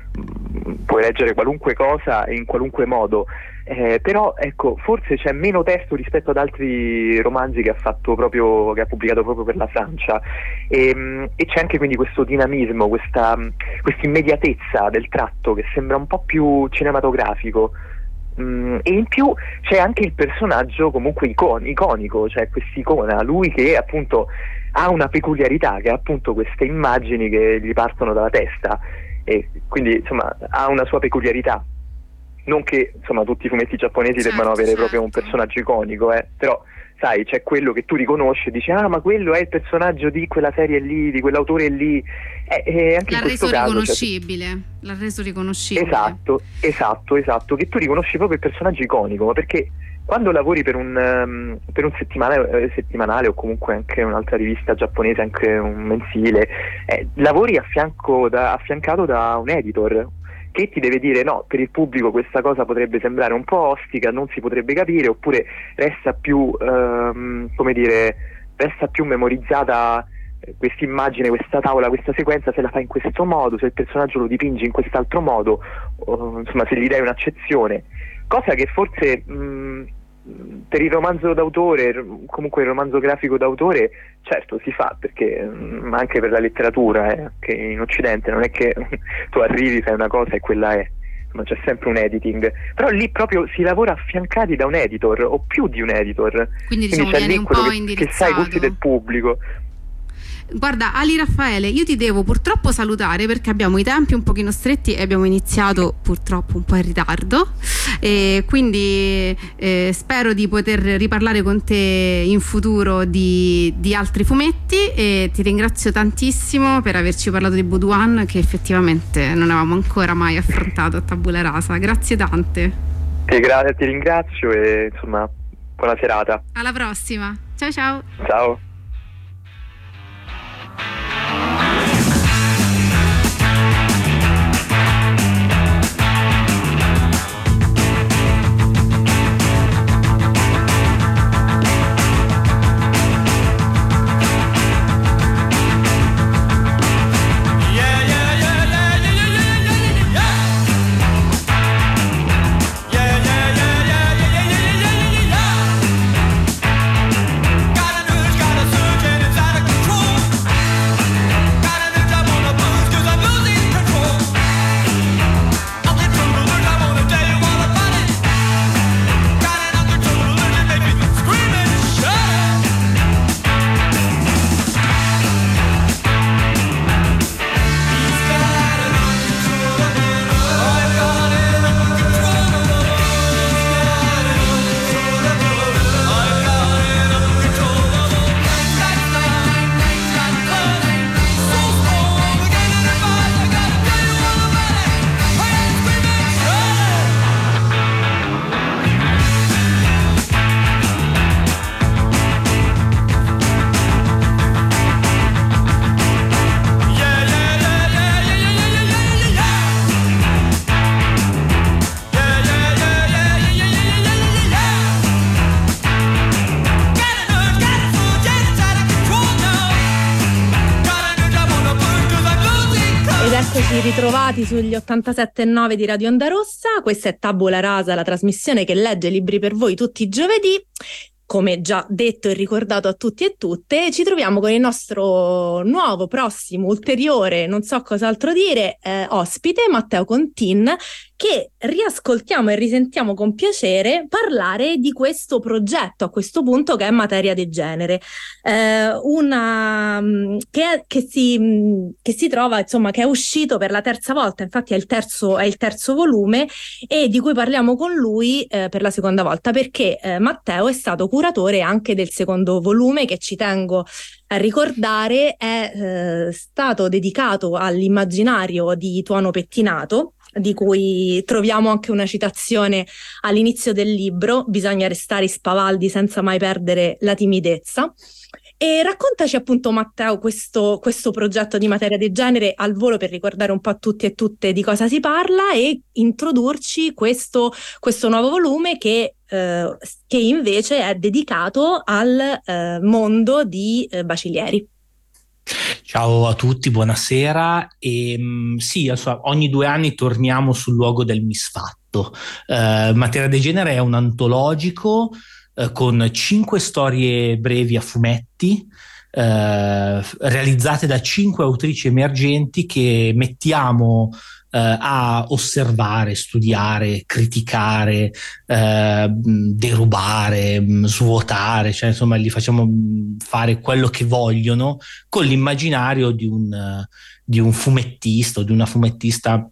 S8: mh, puoi leggere qualunque cosa in qualunque modo, eh, però ecco, forse c'è meno testo rispetto ad altri romanzi che ha fatto proprio, che ha pubblicato proprio per la Francia, e, mh, e c'è anche quindi questo dinamismo, questa questa immediatezza del tratto che sembra un po' più cinematografico. Mm, e in più c'è anche il personaggio comunque icon- iconico, cioè quest'icona, lui che appunto ha una peculiarità, che ha appunto queste immagini che gli partono dalla testa, e quindi insomma ha una sua peculiarità. Non che insomma tutti i fumetti giapponesi
S6: Certo,
S8: debbano avere
S6: certo.
S8: proprio un personaggio iconico, eh, però sai, c'è quello che tu riconosci e dici: ah, ma quello è il personaggio di quella serie lì, di quell'autore lì. Eh, eh, anche
S6: L'ha
S8: in questo
S6: reso
S8: caso, cioè,
S6: riconoscibile, l'ha reso riconoscibile.
S8: Esatto, esatto, esatto, che tu riconosci proprio il personaggio iconico, ma perché quando lavori per un, um, per un settimanale, eh, settimanale o comunque anche un'altra rivista giapponese, anche un mensile, eh, lavori a fianco da, affiancato da un editor che ti deve dire: no, per il pubblico questa cosa potrebbe sembrare un po' ostica, non si potrebbe capire, oppure resta più, um, come dire, resta più memorizzata questa immagine, questa tavola, questa sequenza, se la fai in questo modo, se il personaggio lo dipingi in quest'altro modo, o, insomma, se gli dai un'accezione, cosa che forse mh, per il romanzo d'autore, comunque il romanzo grafico d'autore, certo si fa, perché mh, anche per la letteratura, eh, che in Occidente non è che tu arrivi, fai una cosa e quella è, insomma c'è sempre un editing, però lì proprio si lavora affiancati da un editor o più di un editor,
S6: quindi, diciamo,
S8: c'è
S6: viene
S8: lì
S6: un
S8: quello
S6: po'
S8: che,
S6: indirizzato.
S8: che sa i gusti del pubblico.
S6: Guarda, Ali Raffaele, io ti devo purtroppo salutare perché abbiamo i tempi un pochino stretti e abbiamo iniziato purtroppo un po' in ritardo, e quindi eh, spero di poter riparlare con te in futuro di, di altri fumetti, e ti ringrazio tantissimo per averci parlato di Baudouin, che effettivamente non avevamo ancora mai affrontato a Tabula Rasa. Grazie tante.
S8: Ti, gra- ti ringrazio e insomma buona serata.
S6: Alla prossima, ciao ciao.
S8: Ciao.
S5: Ritrovati sugli ottantasette e nove di Radio Onda Rossa. Questa è Tabula Rasa, la trasmissione che legge libri per voi tutti i giovedì. Come già detto e ricordato a tutti e tutte, ci troviamo con il nostro nuovo, prossimo, ulteriore, non so cos'altro dire, eh, ospite, Matteo Contin, che riascoltiamo e risentiamo con piacere parlare di questo progetto a questo punto, che è Materia de Genere, eh, una che, che, si, che si trova, insomma, che è uscito per la terza volta, infatti è il terzo, è il terzo volume, e di cui parliamo con lui eh, per la seconda volta, perché eh, Matteo è stato curatore anche del secondo volume, che ci tengo a ricordare è eh, stato dedicato all'immaginario di Tuono Pettinato, di cui troviamo anche una citazione all'inizio del libro: bisogna restare spavaldi senza mai perdere la timidezza. E raccontaci appunto, Matteo, questo, questo progetto di Materia de Genere al volo, per ricordare un po' a tutti e tutte di cosa si parla, e introdurci questo, questo nuovo volume che, eh, che invece è dedicato al eh, mondo di eh, Bacilieri.
S9: Ciao a tutti, buonasera. E, mh, sì, insomma, ogni due anni torniamo sul luogo del misfatto. Eh, Materia de Genere è un antologico eh, con cinque storie brevi a fumetti, eh, realizzate da cinque autrici emergenti che mettiamo eh, a osservare, studiare, criticare, eh, derubare, svuotare, cioè insomma li facciamo fare quello che vogliono con l'immaginario di un, di un fumettista o di una fumettista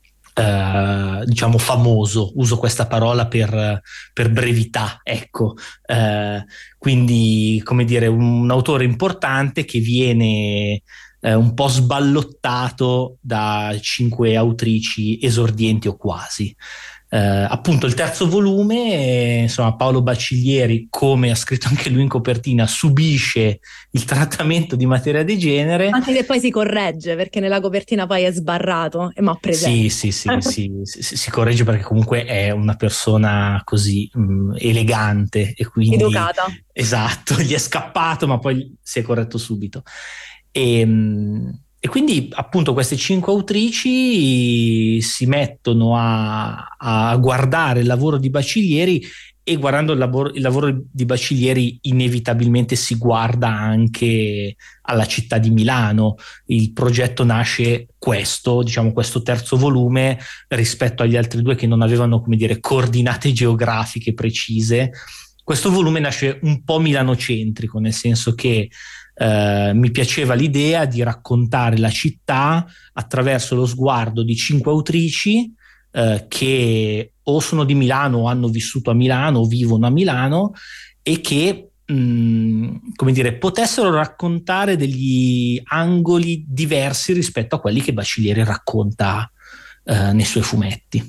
S9: eh, diciamo famoso. Uso questa parola per, per brevità, ecco. Eh, quindi, come dire, un autore importante che viene eh, un po' sballottato da cinque autrici esordienti o quasi. Eh, appunto il terzo volume, eh, insomma, Paolo Bacilieri, come ha scritto anche lui in copertina, subisce il trattamento di Materia de Genere,
S5: anche che poi si corregge, perché nella copertina poi è sbarrato e m'ha presente.
S9: sì, sì, sì, sì, si, si corregge perché comunque è una persona così mh, elegante e quindi
S5: educata.
S9: Esatto, gli è scappato ma poi si è corretto subito. E, mh, E quindi appunto queste cinque autrici si mettono a, a guardare il lavoro di Bacilieri e guardando il lavoro, il lavoro di Bacilieri inevitabilmente si guarda anche alla città di Milano. Il progetto nasce questo, diciamo questo terzo volume, rispetto agli altri due che non avevano, come dire, coordinate geografiche precise. Questo volume nasce un po' milanocentrico, nel senso che eh, mi piaceva l'idea di raccontare la città attraverso lo sguardo di cinque autrici eh, che o sono di Milano o hanno vissuto a Milano o vivono a Milano, e che mh, come dire, potessero raccontare degli angoli diversi rispetto a quelli che Bacilieri racconta eh, nei suoi fumetti.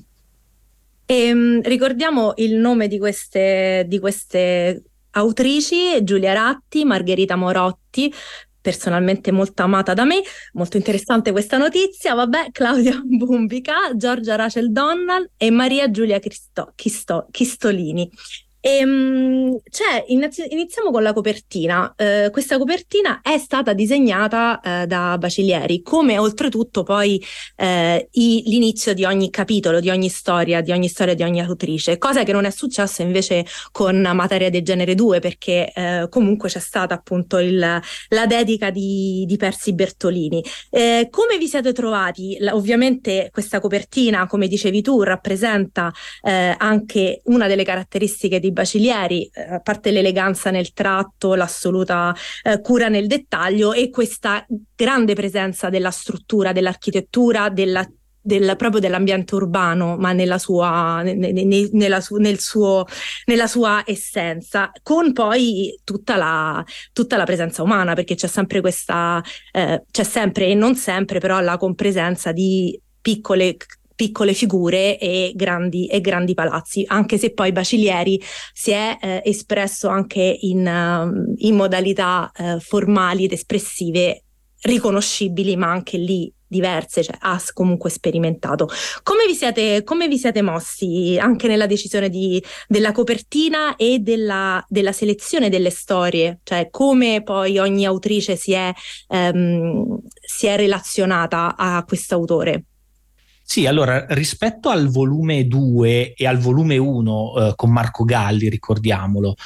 S5: E, mh, ricordiamo il nome di queste, di queste autrici: Giulia Ratti, Margherita Morotti, personalmente molto amata da me, molto interessante questa notizia, vabbè, Claudia Bumbica, Giorgia Rachel Donnal e Maria Giulia Cristo, Chisto, Chistolini. E, mh, cioè, inizi- iniziamo con la copertina. Eh, questa copertina è stata disegnata eh, da Bacilieri, come oltretutto poi eh, i, l'inizio di ogni capitolo, di ogni storia, di ogni storia di ogni autrice, cosa che non è successa invece con Materia del Genere due, perché eh, comunque c'è stata appunto il, la dedica di, di Percy Bertolini. Eh, come vi siete trovati? La, ovviamente questa copertina, come dicevi tu, rappresenta eh, anche una delle caratteristiche di Bacilieri, eh, a parte l'eleganza nel tratto, l'assoluta eh, cura nel dettaglio e questa grande presenza della struttura, dell'architettura, della Del, proprio dell'ambiente urbano, ma nella sua, ne, ne, nella, su, nel suo, nella sua essenza, con poi tutta la, tutta la presenza umana, perché c'è sempre questa, eh, c'è sempre e non sempre, però la compresenza di piccole piccole figure e grandi, e grandi palazzi, anche se poi Bacilieri si è eh, espresso anche in, uh, in modalità uh, formali ed espressive riconoscibili, ma anche lì diverse, cioè ha comunque sperimentato. Come vi siete, come vi siete mossi anche nella decisione di, della copertina e della, della selezione delle storie, cioè come poi ogni autrice si è, um, si è relazionata a quest'autore?
S9: Sì, allora, rispetto al volume due e al volume uno eh, con Marco Galli, ricordiamolo,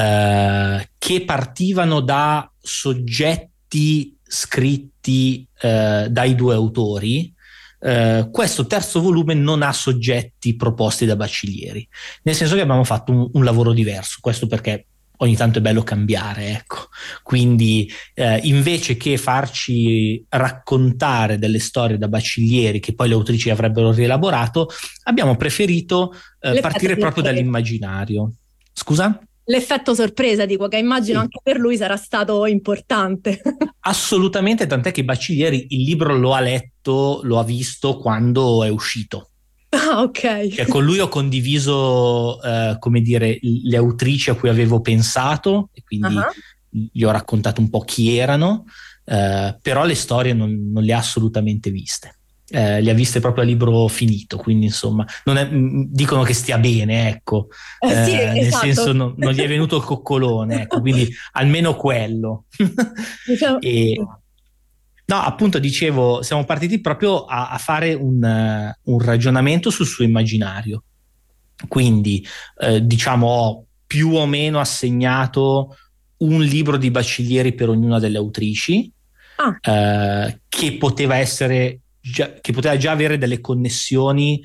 S9: eh, che partivano da soggetti scritti eh, dai due autori, eh, questo terzo volume non ha soggetti proposti da Bacilieri, nel senso che abbiamo fatto un, un lavoro diverso, questo perché ogni tanto è bello cambiare, ecco. Quindi eh, invece che farci raccontare delle storie da Bacilieri che poi le autrici avrebbero rielaborato, abbiamo preferito eh, partire proprio dall'immaginario. Scusa?
S5: L'effetto sorpresa, dico, che immagino sì, anche per lui sarà stato importante.
S9: Assolutamente, tant'è che Bacilieri il libro lo ha letto, lo ha visto quando è uscito.
S5: Ah, ok.
S9: Cioè, con lui ho condiviso, eh, come dire, le autrici a cui avevo pensato, e quindi uh-huh. gli ho raccontato un po' chi erano, eh, però le storie non, non le ha assolutamente viste. Eh, le ha viste proprio a libro finito, quindi insomma non è, mh, dicono che stia bene, ecco,
S5: eh, sì,
S9: eh, nel
S5: esatto.
S9: senso non, non gli è venuto il coccolone, ecco, quindi almeno quello.
S5: Diciamo...
S9: e, no, appunto dicevo, siamo partiti proprio a, a fare un, uh, un ragionamento sul suo immaginario, quindi eh, diciamo ho più o meno assegnato un libro di Bacilieri per ognuna delle autrici, ah. eh, che poteva essere già, che poteva già avere delle connessioni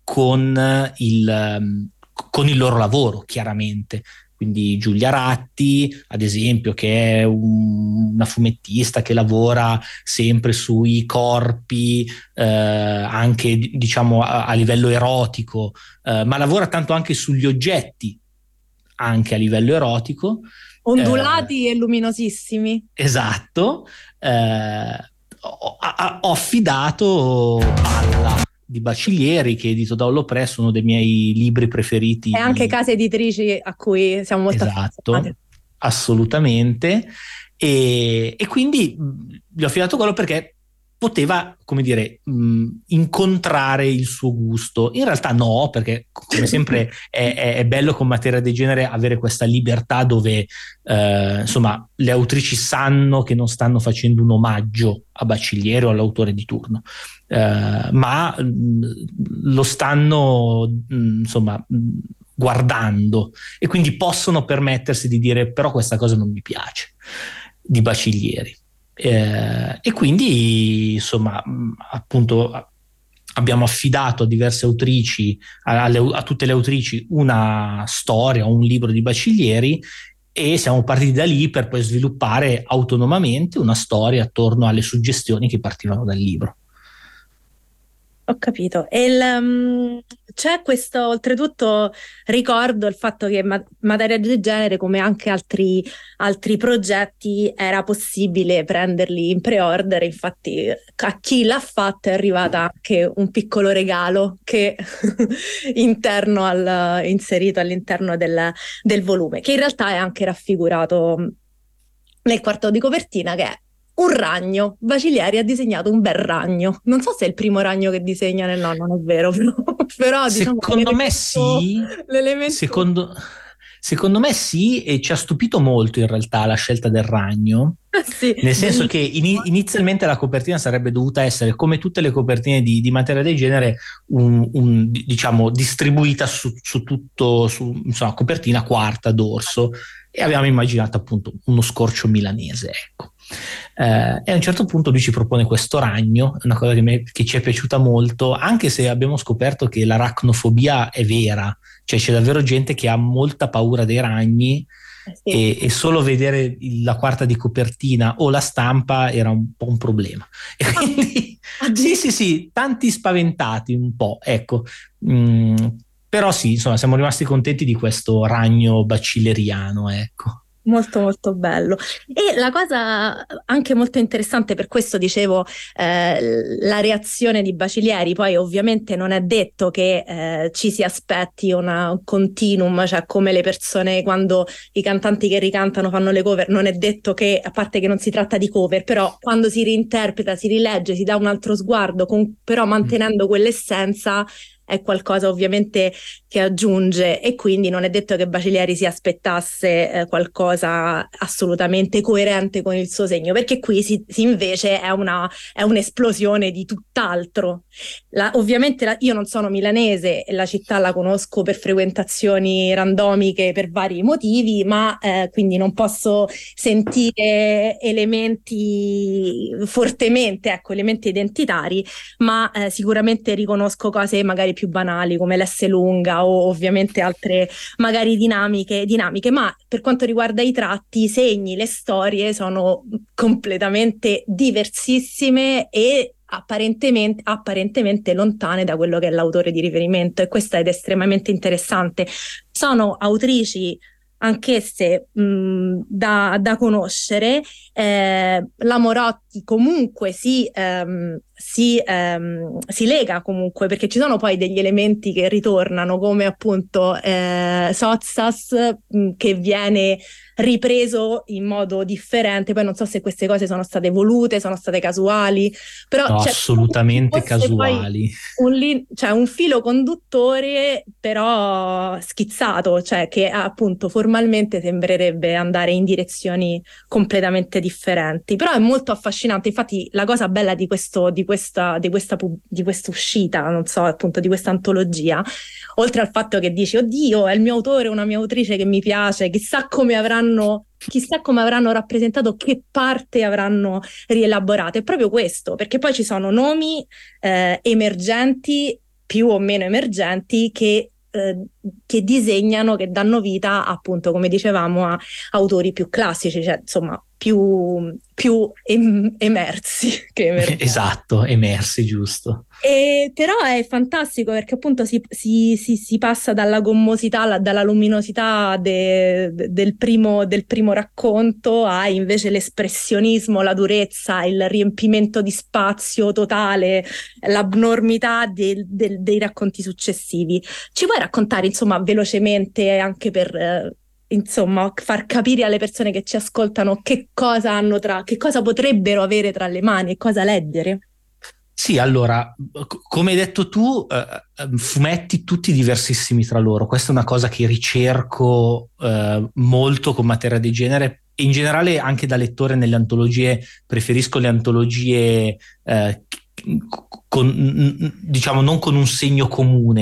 S9: con il, um, con il loro lavoro, chiaramente. Quindi Giulia Ratti, ad esempio, che è un, una fumettista che lavora sempre sui corpi, eh, anche diciamo a, a livello erotico, eh, ma lavora tanto anche sugli oggetti, anche a livello erotico.
S5: Ondulati eh, e luminosissimi.
S9: Esatto. Eh, ho, ho affidato Palla di Bacilieri, che è edito da Ollo Press, uno dei miei libri preferiti.
S5: E anche case editrici a cui siamo molto
S9: esatto,
S5: affezionati.
S9: Assolutamente. E, e quindi gli ho affidato quello perché poteva, come dire, mh, incontrare il suo gusto. In realtà no, perché come sempre è, è, è bello con Materia del Genere avere questa libertà dove eh, insomma le autrici sanno che non stanno facendo un omaggio a Bacilieri o all'autore di turno, eh, ma mh, lo stanno mh, insomma mh, guardando, e quindi possono permettersi di dire però questa cosa non mi piace di Bacilieri. Eh, e quindi insomma appunto abbiamo affidato a diverse autrici, a, a tutte le autrici, una storia, un libro di Bacilieri, e siamo partiti da lì per poi sviluppare autonomamente una storia attorno alle suggestioni che partivano dal libro.
S10: Ho capito. E il, um, c'è questo, oltretutto ricordo il fatto che ma- Materia del Genere, come anche altri, altri progetti, era possibile prenderli in pre-order. Infatti a chi l'ha fatto è arrivata anche un piccolo regalo che interno al, inserito all'interno del, del volume, che in realtà è anche raffigurato nel quarto di copertina, che è un ragno. Bacilieri ha disegnato un bel ragno. Non so se è il primo ragno che disegna nel no, non è vero, però, però diciamo
S9: secondo me sì.
S10: L'elemento...
S9: Secondo, secondo me sì, e ci ha stupito molto in realtà la scelta del ragno.
S10: Sì.
S9: Nel senso che in, inizialmente la copertina sarebbe dovuta essere, come tutte le copertine di, di Materia del Genere, un, un, diciamo distribuita su, su tutto, su insomma, copertina, quarta, dorso, e abbiamo immaginato appunto uno scorcio milanese, ecco. Eh, e a un certo punto lui ci propone questo ragno, una cosa che, me, che ci è piaciuta molto, anche se abbiamo scoperto che l'aracnofobia è vera, cioè c'è davvero gente che ha molta paura dei ragni. Sì. E, e solo vedere la quarta di copertina o la stampa era un po' un problema. E quindi, ah, sì, sì, sì, tanti spaventati un po', ecco. Mm, però sì, insomma, siamo rimasti contenti di questo ragno bacilleriano, ecco.
S10: Molto molto bello. E la cosa anche molto interessante, per questo dicevo eh, la reazione di Bacilieri, poi ovviamente non è detto che eh, ci si aspetti una, un continuum, cioè come le persone quando i cantanti che ricantano fanno le cover, non è detto che, a parte che non si tratta di cover, però quando si reinterpreta, si rilegge, si dà un altro sguardo, con, però mantenendo quell'essenza, è qualcosa ovviamente che aggiunge, e quindi non è detto che Bacilieri si aspettasse eh, qualcosa assolutamente coerente con il suo segno, perché qui si, si invece è una è un'esplosione di tutt'altro. La, ovviamente la, io non sono milanese e la città la conosco per frequentazioni randomiche per vari motivi, ma eh, quindi non posso sentire elementi fortemente, ecco, elementi identitari, ma eh, sicuramente riconosco cose magari più banali come l'S lunga o ovviamente altre magari dinamiche, dinamiche, ma per quanto riguarda i tratti, i segni, le storie sono completamente diversissime e apparentemente, apparentemente lontane da quello che è l'autore di riferimento, e questo è estremamente interessante. Sono autrici anch'esse mh, da, da conoscere. eh, la Morotti comunque si, ehm, si, ehm, si lega comunque, perché ci sono poi degli elementi che ritornano, come appunto eh, Sottsass, mh, che viene ripreso in modo differente. Poi non so se queste cose sono state volute, sono state casuali, però
S9: no,
S10: cioè,
S9: assolutamente casuali.
S10: Un, li- cioè un filo conduttore però schizzato, cioè che appunto formalmente sembrerebbe andare in direzioni completamente differenti, però è molto affascinante. Infatti la cosa bella di questo di questa di questa di questa uscita, non so, appunto di questa antologia, oltre al fatto che dici oddio è il mio autore, una mia autrice che mi piace, chissà come avranno chissà come avranno rappresentato, che parte avranno rielaborato, è proprio questo, perché poi ci sono nomi eh, emergenti, più o meno emergenti, che eh, che disegnano, che danno vita appunto, come dicevamo, a autori più classici, cioè insomma più, più em- emersi che emergenti.
S9: Esatto, emersi, giusto.
S10: E però è fantastico perché appunto si, si, si, si passa dalla gommosità, la, dalla luminosità de, de, del, primo, del primo racconto a invece l'espressionismo, la durezza, il riempimento di spazio totale, l'abnormità de, de, dei racconti successivi. Ci puoi raccontare insomma velocemente, anche per eh, insomma far capire alle persone che ci ascoltano che cosa hanno tra, che cosa potrebbero avere tra le mani e cosa leggere?
S9: Sì, allora, come hai detto tu, eh, fumetti tutti diversissimi tra loro. Questa è una cosa che ricerco eh, molto con Materia di Genere. In generale, anche da lettore nelle antologie, preferisco le antologie eh, con, diciamo, non con un segno comune,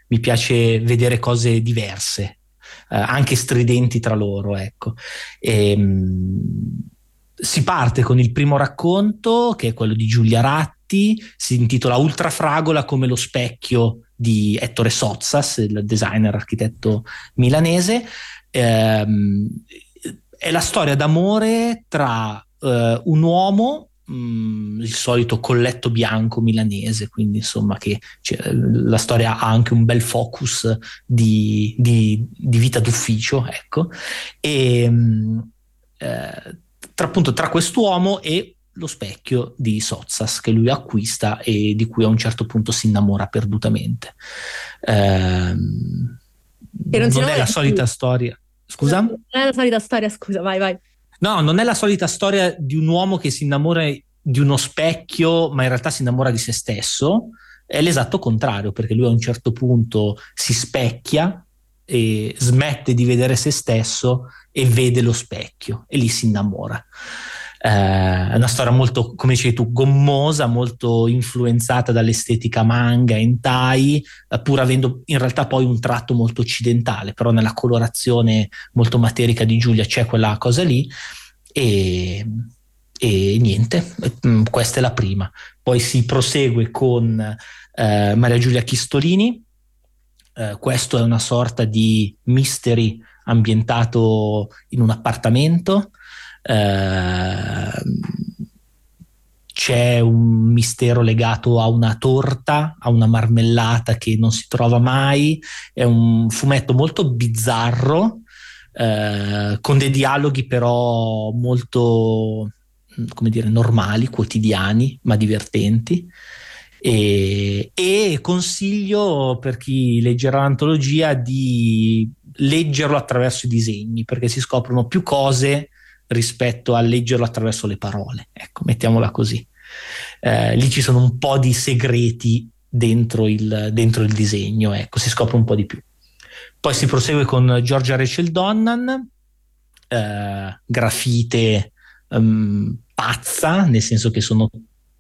S9: mi piace vedere cose diverse, eh, anche stridenti tra loro, ecco. E, mh, si parte con il primo racconto, che è quello di Giulia Ratti, si intitola Ultrafragola come lo specchio, di Ettore Sottsass, il designer architetto milanese. Ehm, è la storia d'amore tra eh, un uomo, mh, il solito colletto bianco milanese, quindi insomma che cioè, la storia ha anche un bel focus di, di, di vita d'ufficio, ecco, e mh, eh, tra, appunto tra quest'uomo e lo specchio di Sottsass che lui acquista e di cui a un certo punto si innamora perdutamente. Ehm, non, non è la solita storia. Scusa?
S10: Non è la solita storia, scusa, vai, vai.
S9: No, non è la solita storia di un uomo che si innamora di uno specchio, ma in realtà si innamora di se stesso. È l'esatto contrario, perché lui a un certo punto si specchia e smette di vedere se stesso e vede lo specchio e lì si innamora. Eh, è una storia molto, come dicevi tu, gommosa, molto influenzata dall'estetica manga, hentai, eh, pur avendo in realtà poi un tratto molto occidentale, però nella colorazione molto materica di Giulia c'è quella cosa lì e, e niente, questa è la prima. Poi si prosegue con eh, Maria Giulia Chistolini. Eh, questo è una sorta di mystery ambientato in un appartamento. Uh, c'è un mistero legato a una torta, a una marmellata che non si trova mai. È un fumetto molto bizzarro, uh, con dei dialoghi però molto, come dire, normali, quotidiani, ma divertenti. E, e consiglio per chi leggerà l'antologia di leggerlo attraverso i disegni, perché si scoprono più cose rispetto a leggerlo attraverso le parole, ecco, mettiamola così. Eh, lì ci sono un po' di segreti dentro il, dentro il disegno, ecco, si scopre un po' di più. Poi si prosegue con Georgia Rachel Donnan, eh, grafite um, pazza, nel senso che sono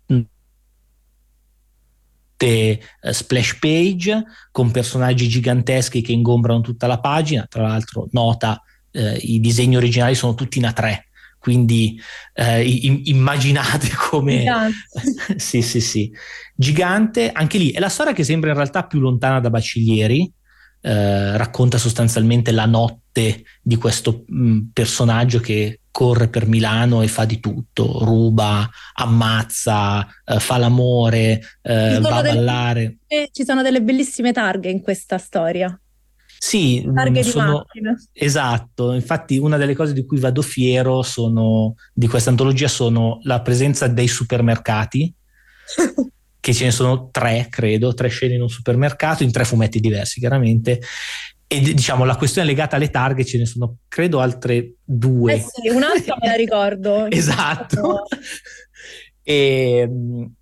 S9: tutte uh, splash page con personaggi giganteschi che ingombrano tutta la pagina. Tra l'altro, nota, Uh, i disegni originali sono tutti in A tre, quindi uh, i- immaginate come sì sì sì gigante. Anche lì è la storia che sembra in realtà più lontana da Bacciglieri, uh, racconta sostanzialmente la notte di questo mh, personaggio che corre per Milano e fa di tutto, ruba, ammazza, uh, fa l'amore, uh, va a ballare.
S10: Delle, ci sono delle bellissime targhe in questa storia.
S9: Sì,
S10: Targhe
S9: sono,
S10: di macchina.
S9: esatto. Infatti una delle cose di cui vado fiero sono, di questa antologia sono la presenza dei supermercati, che ce ne sono tre, credo, tre scene in un supermercato, in tre fumetti diversi chiaramente, e diciamo la questione legata alle targhe ce ne sono, credo, altre due.
S10: Eh sì, un'altra me la ricordo.
S9: Esatto. e...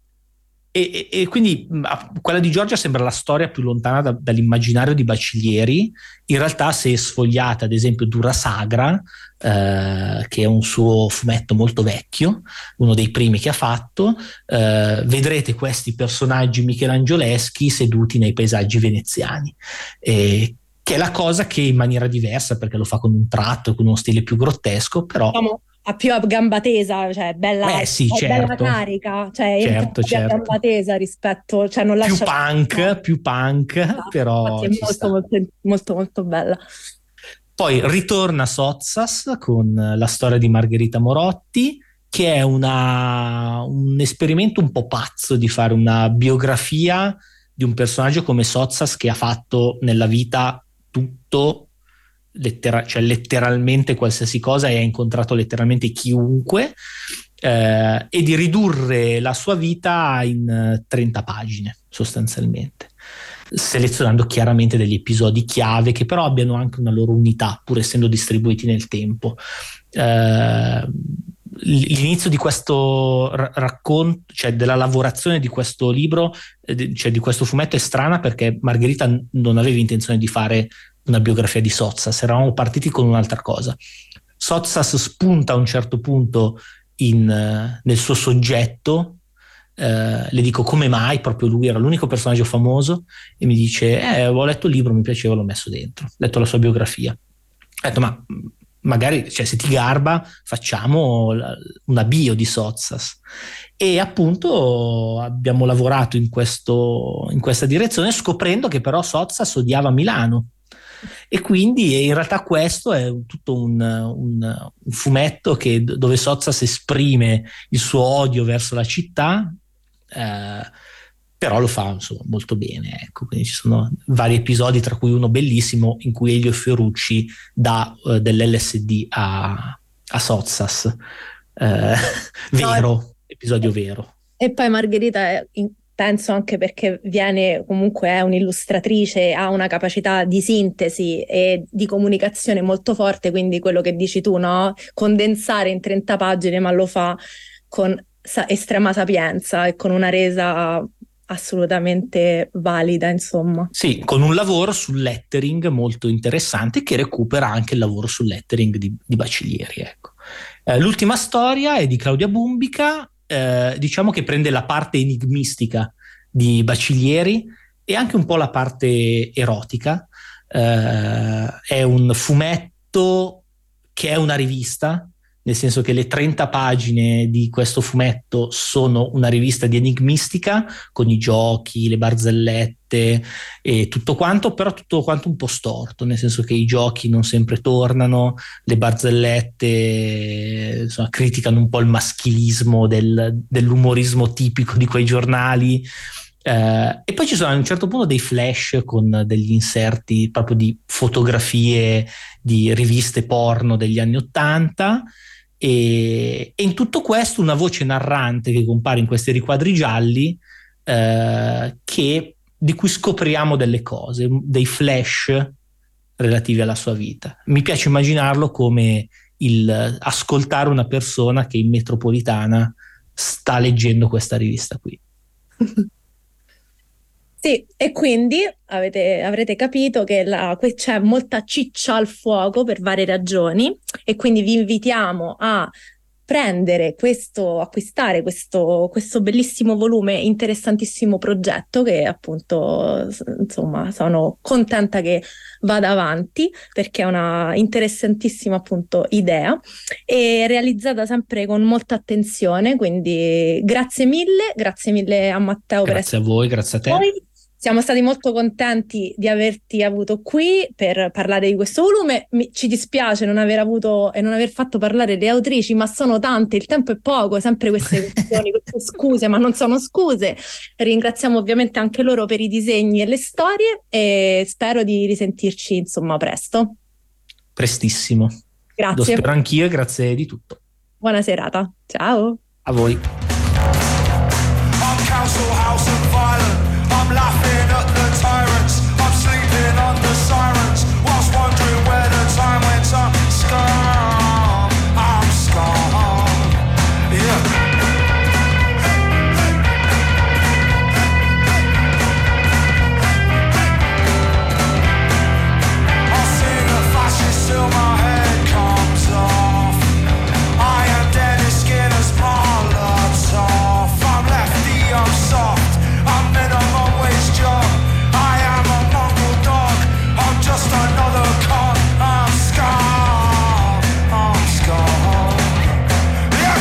S9: E, e quindi quella di Giorgia sembra la storia più lontana da, dall'immaginario di Bacciglieri. In realtà, se sfogliate ad esempio Dura Sagra, eh, che è un suo fumetto molto vecchio, uno dei primi che ha fatto, eh, vedrete questi personaggi michelangioleschi seduti nei paesaggi veneziani, eh, che è la cosa che in maniera diversa, perché lo fa con un tratto, con uno stile più grottesco, però...
S10: Diciamo, a più a gamba tesa, cioè bella,
S9: eh sì,
S10: è
S9: certo.
S10: bella carica, cioè
S9: certo,
S10: certo. a gamba tesa rispetto, cioè non lascia
S9: più punk, no. più punk, ah, però
S10: è molto, molto, molto molto bella.
S9: Poi ritorna Sottsass con la storia di Margherita Morotti, che è una, un esperimento un po' pazzo di fare una biografia di un personaggio come Sottsass, che ha fatto nella vita tutto, lettera- cioè letteralmente qualsiasi cosa, e ha incontrato letteralmente chiunque, eh, e di ridurre la sua vita in trenta pagine sostanzialmente, selezionando chiaramente degli episodi chiave che però abbiano anche una loro unità, pur essendo distribuiti nel tempo. Eh, l'inizio di questo r- racconto, cioè della lavorazione di questo libro, eh, cioè di questo fumetto, è strana, perché Margherita n- non aveva intenzione di fare una biografia di Sottsass, eravamo partiti con un'altra cosa. Sottsass spunta a un certo punto in, uh, nel suo soggetto, eh, le dico come mai proprio lui era l'unico personaggio famoso, e mi dice eh, ho letto il libro, mi piaceva, l'ho messo dentro, ho letto la sua biografia. Ho detto ma magari, cioè, se ti garba facciamo la, una bio di Sottsass, e appunto abbiamo lavorato in, questo, in questa direzione, scoprendo che però Sottsass odiava Milano, e quindi in realtà questo è tutto un, un, un fumetto che, dove Sottsass esprime il suo odio verso la città, eh, però lo fa insomma molto bene, ecco. Quindi ci sono vari episodi, tra cui uno bellissimo in cui Elio Fiorucci dà uh, dell'L S D a, a Sottsass, eh, vero, no, episodio vero.
S10: E poi Margherita è in- penso anche perché viene, comunque è un'illustratrice, ha una capacità di sintesi e di comunicazione molto forte, quindi quello che dici tu, no? Condensare in trenta pagine, ma lo fa con sa- estrema sapienza e con una resa assolutamente valida, insomma.
S9: Sì, con un lavoro sul lettering molto interessante, che recupera anche il lavoro sul lettering di, di Bacilieri, ecco. Eh, l'ultima storia è di Claudia Bumbica, eh, diciamo che prende la parte enigmistica di Bacilieri e anche un po' la parte erotica. Eh, è un fumetto che è una rivista, nel senso che le trenta pagine di questo fumetto sono una rivista di enigmistica, con i giochi, le barzellette e tutto quanto, però tutto quanto un po' storto, nel senso che i giochi non sempre tornano, le barzellette insomma, criticano un po' il maschilismo del, dell'umorismo tipico di quei giornali. Uh, e poi ci sono a un certo punto dei flash con degli inserti proprio di fotografie di riviste porno degli anni Ottanta, e, e in tutto questo una voce narrante che compare in questi riquadri gialli, uh, che, di cui scopriamo delle cose, dei flash relativi alla sua vita. Mi piace immaginarlo come il ascoltare una persona che in metropolitana sta leggendo questa rivista qui.
S10: Sì, e quindi avete, avrete capito che la, que- c'è molta ciccia al fuoco per varie ragioni, e quindi vi invitiamo a prendere questo, acquistare questo, questo bellissimo volume, interessantissimo progetto, che appunto, insomma, sono contenta che vada avanti, perché è una interessantissima appunto idea e realizzata sempre con molta attenzione, quindi grazie mille, grazie mille a Matteo.
S9: Grazie
S10: per
S9: a voi, grazie a te.
S10: Voi. Siamo stati molto contenti di averti avuto qui per parlare di questo volume. Mi, ci dispiace non aver avuto e non aver fatto parlare le autrici, ma sono tante, il tempo è poco, sempre queste questioni, queste scuse, ma non sono scuse. Ringraziamo ovviamente anche loro per i disegni e le storie, e spero di risentirci insomma presto.
S9: Prestissimo.
S10: Grazie.
S9: Lo spero anch'io, e grazie di tutto.
S10: Buona serata. Ciao.
S9: A voi.
S11: I'm laughing at the tyrants, I'm sleeping under sirens, whilst wondering where the time went. I'm scarred, I'm scarred, yeah. I sing a fascist till my head comes off. I am Dennis Skinner's Molotov. I'm lefty, I'm soft, I'm minimum. I am a mongrel dog, I'm just another con. I'm scarred, I'm scarred, yeah.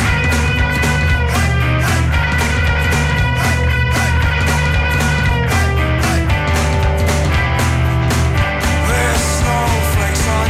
S11: There's snowflakes on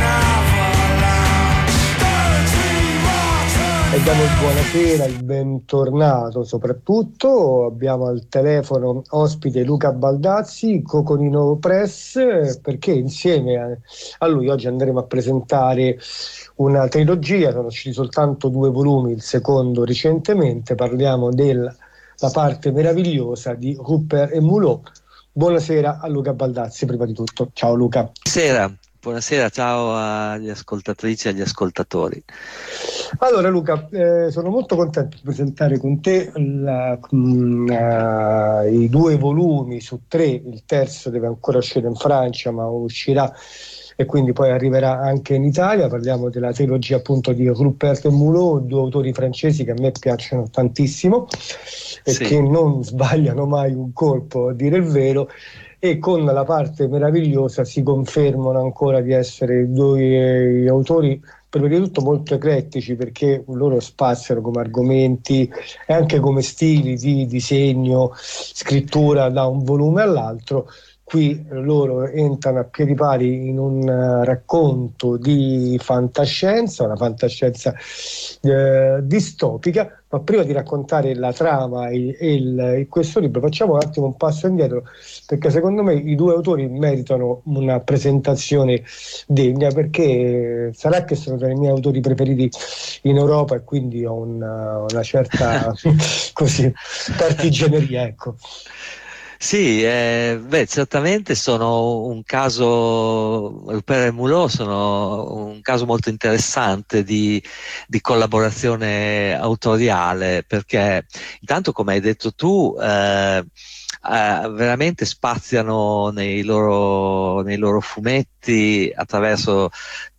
S11: avalanche.
S12: E diamo il buonasera, il bentornato soprattutto. Abbiamo al telefono ospite Luca Baldazzi, Coconino Press, perché insieme a, a lui oggi andremo a presentare una trilogia. Sono usciti soltanto due volumi, il secondo recentemente. Parliamo della parte meravigliosa di Rupert e Mulot. Buonasera a Luca Baldazzi, prima di tutto. Ciao Luca.
S13: Buonasera, buonasera, ciao agli ascoltatrici e agli ascoltatori.
S12: Allora Luca, eh, sono molto contento di presentare con te la, mh, uh, i due volumi su tre. Il terzo deve ancora uscire in Francia, ma uscirà e quindi poi arriverà anche in Italia. Parliamo della trilogia appunto di Rupert e Mulot, due autori francesi che a me piacciono tantissimo e sì. che non sbagliano mai un colpo, a dire il vero, e con la parte meravigliosa si confermano ancora di essere due autori prima di tutto molto eclettici, perché loro spaziano come argomenti e anche come stili di disegno, scrittura da un volume all'altro. Qui loro entrano a piedi pari in un uh, racconto di fantascienza, una fantascienza uh, distopica, ma prima di raccontare la trama e, e, il, e questo libro facciamo un attimo un passo indietro, perché secondo me i due autori meritano una presentazione degna, perché sarà che sono tra i miei autori preferiti in Europa e quindi ho una, una certa così partigianeria, ecco.
S13: Sì, eh, beh, certamente sono un caso, Rupert e Mulot sono un caso molto interessante di, di collaborazione autoriale, perché intanto, come hai detto tu, eh, eh, veramente spaziano nei loro, nei loro fumetti attraverso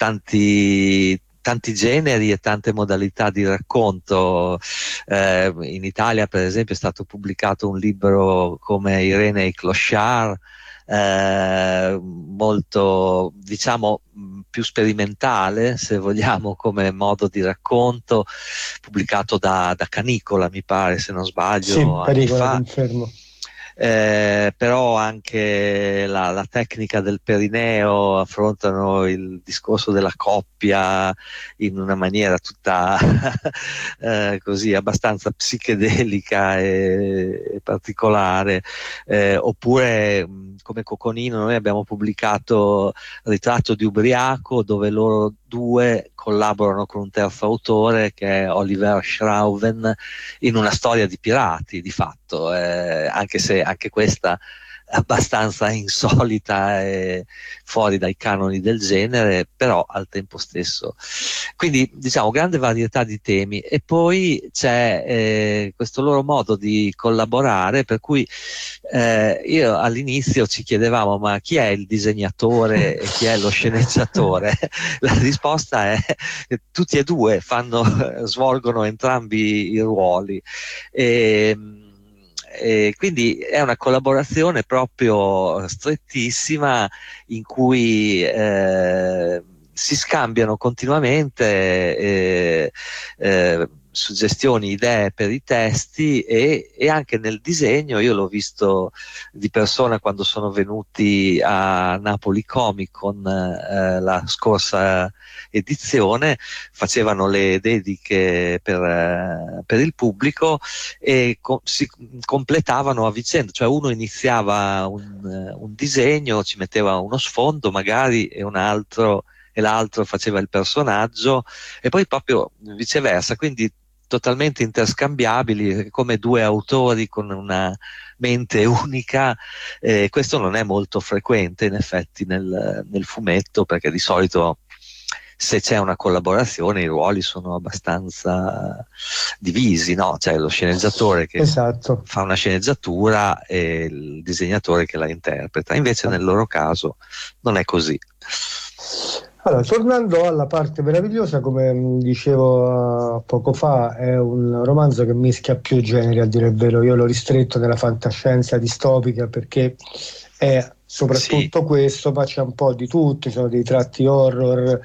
S13: tanti tanti generi e tante modalità di racconto. Eh, in Italia, per esempio, è stato pubblicato un libro come Irene e i Clochard, eh, molto, diciamo, più sperimentale, se vogliamo, come modo di racconto, pubblicato da, da Canicola, mi pare, se non sbaglio,
S12: sì,
S13: anni
S12: Canicola,
S13: fa.
S12: confermo.
S13: Eh, però anche la, la tecnica del Perineo affrontano il discorso della coppia in una maniera tutta eh, così abbastanza psichedelica e, e particolare, eh, oppure come Coconino noi abbiamo pubblicato Ritratto di ubriaco, dove loro due collaborano con un terzo autore che è Oliver Schrauven in una storia di pirati, di fatto, eh, anche se anche questa è abbastanza insolita e fuori dai canoni del genere, però al tempo stesso. Quindi, diciamo, grande varietà di temi, e poi c'è eh, questo loro modo di collaborare, per cui eh, io all'inizio ci chiedevamo: ma chi è il disegnatore e chi è lo sceneggiatore? La risposta è che tutti e due fanno, svolgono entrambi i ruoli. E, E quindi è una collaborazione proprio strettissima, in cui eh, si scambiano continuamente eh, eh, suggestioni, idee per i testi, e, e anche nel disegno. Io l'ho visto di persona quando sono venuti a Napoli Comic Con eh, la scorsa edizione, facevano le dediche per, eh, per il pubblico e co- si completavano a vicenda, cioè uno iniziava un, un disegno, ci metteva uno sfondo magari, e un altro e l'altro faceva il personaggio, e poi proprio viceversa, quindi totalmente interscambiabili, come due autori con una mente unica. Eh, questo non è molto frequente in effetti nel, nel fumetto, perché di solito, se c'è una collaborazione, i ruoli sono abbastanza divisi, no? C'è lo sceneggiatore che
S12: esatto.
S13: fa una sceneggiatura e il disegnatore che la interpreta. Invece nel loro caso non è così.
S12: Allora, tornando alla parte meravigliosa, come dicevo uh, poco fa, è un romanzo che mischia più generi, a dire il vero. Io l'ho ristretto nella fantascienza distopica perché è soprattutto sì. questo, ma c'è un po' di tutto, ci sono dei tratti horror,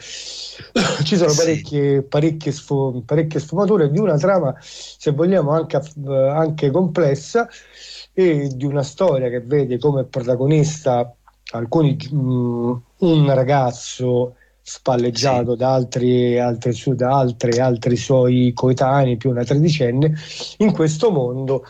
S12: ci sono parecchie, sì. parecchie, sfum- parecchie sfumature di una trama, se vogliamo, anche, anche complessa, e di una storia che vede come protagonista alcuni, mh, un ragazzo spalleggiato sì. da altri, altri, da altri, altri suoi coetanei, più una tredicenne, in questo mondo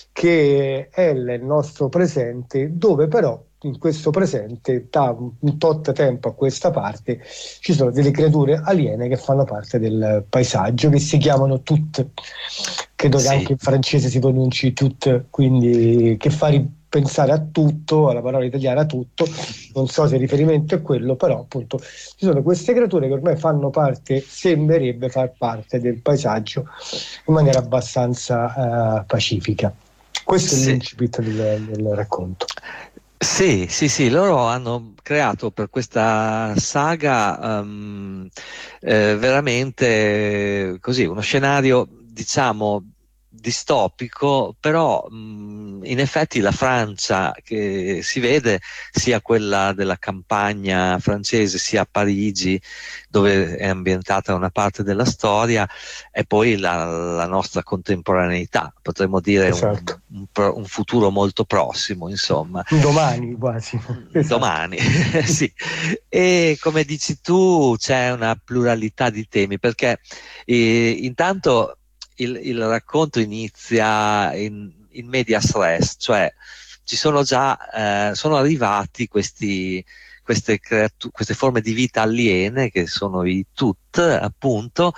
S12: che è il nostro presente, dove però in questo presente, da un tot tempo a questa parte, ci sono delle creature aliene che fanno parte del paesaggio, che si chiamano Tut, credo sì. che anche in francese si pronunci Tut, quindi che fa ri- pensare a tutto, alla parola italiana tutto, non so se il riferimento è quello, però appunto ci sono queste creature che ormai fanno parte, sembrerebbe far parte del paesaggio in maniera abbastanza uh, pacifica. Questo sì. È l'incipit del, del racconto.
S13: Sì, sì, sì, loro hanno creato per questa saga um, eh, veramente così uno scenario, diciamo, distopico, però mh, in effetti la Francia che si vede, sia quella della campagna francese, sia Parigi, dove è ambientata una parte della storia, e poi la, la nostra contemporaneità, potremmo dire esatto. un, un, un futuro molto prossimo, insomma.
S12: Domani quasi.
S13: Esatto. Domani, sì. E come dici tu c'è una pluralità di temi, perché eh, intanto Il, il racconto inizia in, in medias res, cioè ci sono già, eh, sono arrivati questi, queste, creatu- queste forme di vita aliene che sono i Tut, appunto,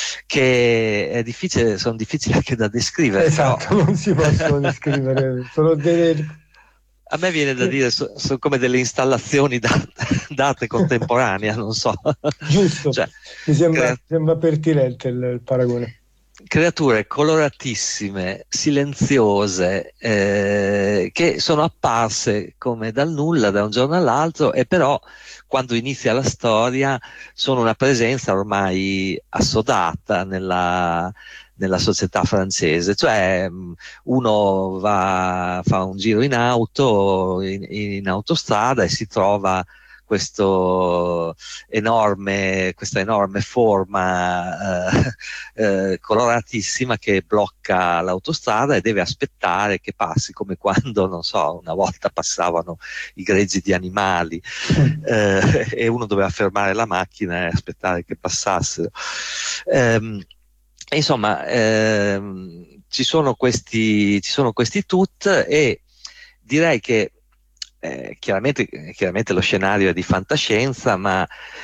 S13: che è difficile, sono difficili anche da descrivere.
S12: Esatto,
S13: però...
S12: non si possono descrivere, sono delle...
S13: A me viene da dire, sono so come delle installazioni d'arte contemporanea, non so.
S12: Giusto, cioè, mi sembra,
S13: crea-
S12: sembra pertinente il, il paragone.
S13: Creature coloratissime, silenziose, eh, che sono apparse come dal nulla da un giorno all'altro, e però quando inizia la storia sono una presenza ormai assodata nella, nella società francese. Cioè uno va, fa un giro in auto, in, in autostrada, e si trova questo enorme, questa enorme forma eh, eh, coloratissima che blocca l'autostrada e deve aspettare che passi, come quando, non so, una volta passavano i greggi di animali eh, e uno doveva fermare la macchina e aspettare che passassero. Ehm, insomma, ehm, ci sono questi, ci sono questi tut, e direi che Eh, chiaramente, chiaramente lo scenario è di fantascienza, ma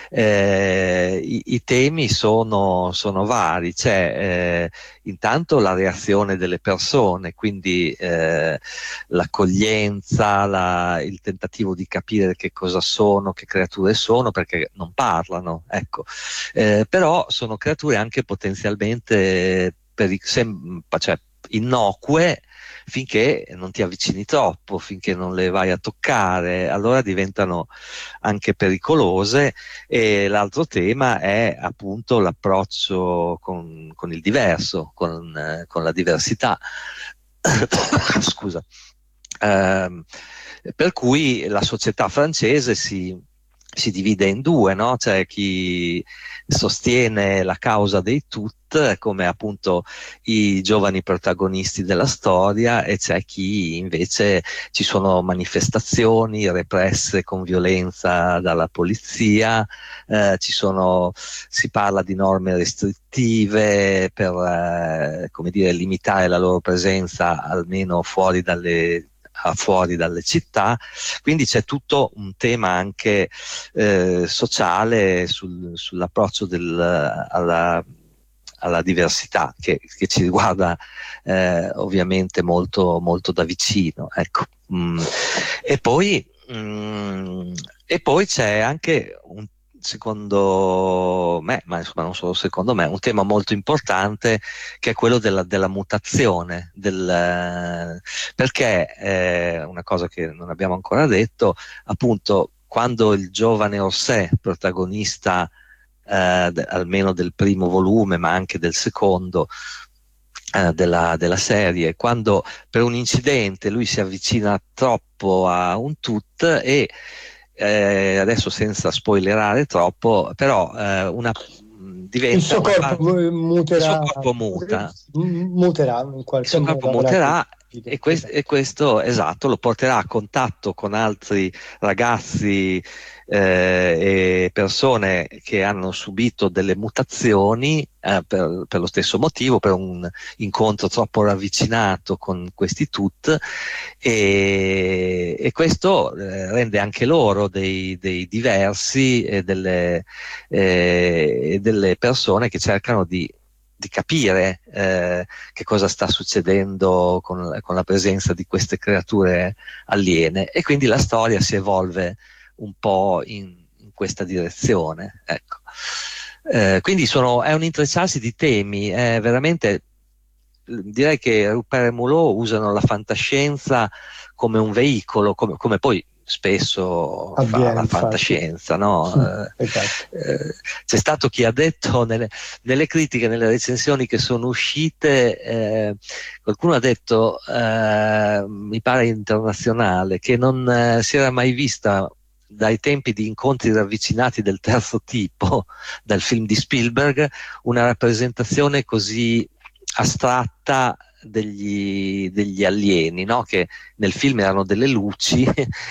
S13: eh, i, i temi sono, sono vari. C'è eh, intanto la reazione delle persone, quindi eh, l'accoglienza, la, il tentativo di capire che cosa sono, che creature sono, perché non parlano, ecco. Eh, però sono creature anche potenzialmente peri- sem- cioè, innocue, finché non ti avvicini troppo, finché non le vai a toccare, allora diventano anche pericolose. E l'altro tema è appunto l'approccio con, con il diverso, con, eh, con la diversità. Scusa. Eh, per cui la società francese si, si divide in due, no? C'è chi sostiene la causa dei Tut, come appunto i giovani protagonisti della storia, e c'è chi invece, ci sono manifestazioni represse con violenza dalla polizia, eh, ci sono, si parla di norme restrittive per eh, come dire, limitare la loro presenza almeno fuori dalle fuori dalle città. Quindi c'è tutto un tema anche eh, sociale sul, sull'approccio del, alla, alla diversità, che, che ci riguarda eh, ovviamente molto, molto da vicino, ecco. Mm. E poi mm, e poi c'è anche un, secondo me, ma insomma non solo secondo me, un tema molto importante, che è quello della, della mutazione, del, perché è una cosa che non abbiamo ancora detto, appunto, quando il giovane Orsè, protagonista eh, de, almeno del primo volume, ma anche del secondo eh, della, della serie, quando per un incidente lui si avvicina troppo a un Tut, e Eh, adesso senza spoilerare troppo, però eh, una diventa
S12: il suo corpo
S13: una,
S12: muterà,
S13: il suo corpo muta,
S12: muterà in qualche
S13: il suo corpo
S12: modo,
S13: muterà, e, quest- e questo esatto lo porterà a contatto con altri ragazzi eh, e persone che hanno subito delle mutazioni eh, per, per lo stesso motivo, per un incontro troppo ravvicinato con questi Tut, e, e questo eh, rende anche loro dei, dei diversi e delle, eh, delle persone che cercano di di capire eh, che cosa sta succedendo con, con la presenza di queste creature aliene, e quindi la storia si evolve un po' in, in questa direzione, ecco. Eh, quindi sono, è un intrecciarsi di temi, è veramente, direi che Rupert e Mulot usano la fantascienza come un veicolo, come, come poi spesso
S12: avviene,
S13: fa la
S12: infatti.
S13: fantascienza, no?
S12: Mm, esatto.
S13: eh, c'è stato chi ha detto nelle, nelle critiche, nelle recensioni che sono uscite, eh, qualcuno ha detto, eh, mi pare internazionale, che non eh, si era mai vista dai tempi di Incontri ravvicinati del terzo tipo, dal film di Spielberg, una rappresentazione così astratta degli, degli alieni, no? Che nel film erano delle luci,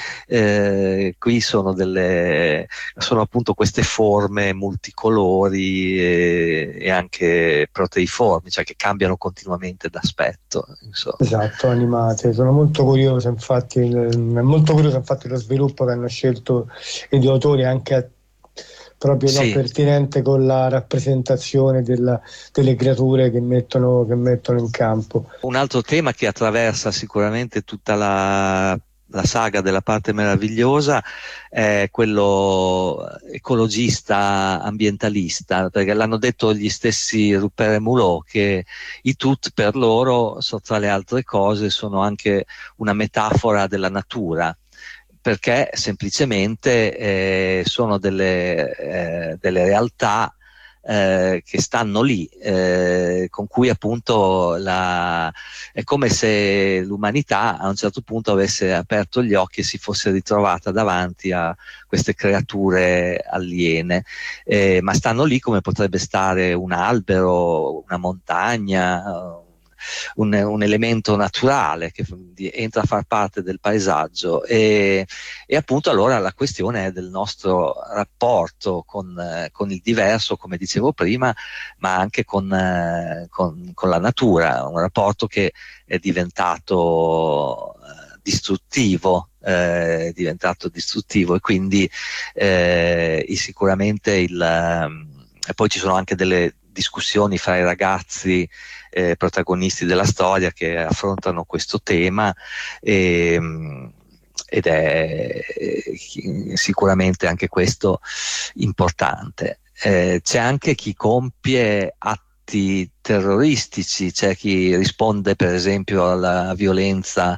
S13: eh, qui sono delle, sono appunto queste forme multicolori e, e anche proteiformi, cioè che cambiano continuamente d'aspetto, insomma.
S12: Esatto, animate. Sono molto curioso, infatti, è molto curioso infatti lo sviluppo che hanno scelto i due autori, anche a proprio
S13: sì.
S12: no, pertinente con la rappresentazione della, delle creature che mettono, che mettono in campo.
S13: Un altro tema che attraversa sicuramente tutta la, la saga della parte meravigliosa è quello ecologista, ambientalista, perché l'hanno detto gli stessi Rupert e Mulot, che i tut per loro, so, tra le altre cose, sono anche una metafora della natura, perché semplicemente eh, sono delle, eh, delle realtà eh, che stanno lì, eh, con cui appunto la, è come se l'umanità a un certo punto avesse aperto gli occhi e si fosse ritrovata davanti a queste creature aliene, eh, ma stanno lì come potrebbe stare un albero, una montagna, Un, un elemento naturale che entra a far parte del paesaggio, e, e appunto allora la questione è del nostro rapporto con, eh, con il diverso, come dicevo prima, ma anche con, eh, con, con la natura, un rapporto che è diventato eh, distruttivo, eh, è diventato distruttivo e quindi eh, sicuramente il, eh, e poi ci sono anche delle discussioni fra i ragazzi eh, protagonisti della storia che affrontano questo tema, e, ed è eh, sicuramente anche questo importante. Eh, c'è anche chi compie atti terroristici, c'è chi risponde per esempio alla violenza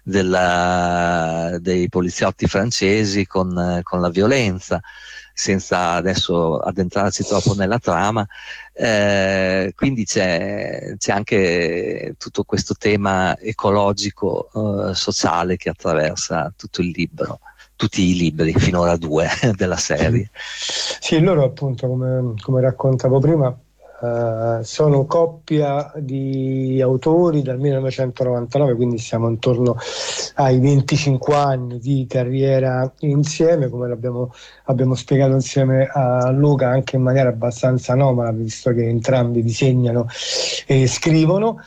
S13: della, dei poliziotti francesi con, con la violenza, senza adesso addentrarci troppo nella trama, eh, quindi c'è, c'è anche tutto questo tema ecologico, eh, sociale che attraversa tutto il libro, tutti i libri, finora due della serie.
S12: Sì, loro appunto, come, come raccontavo prima, Uh, sono coppia di autori dal millenovecentonovantanove, quindi siamo intorno ai venticinque anni di carriera insieme, come l'abbiamo abbiamo spiegato insieme a Luca, anche in maniera abbastanza anomala, visto che entrambi disegnano e scrivono,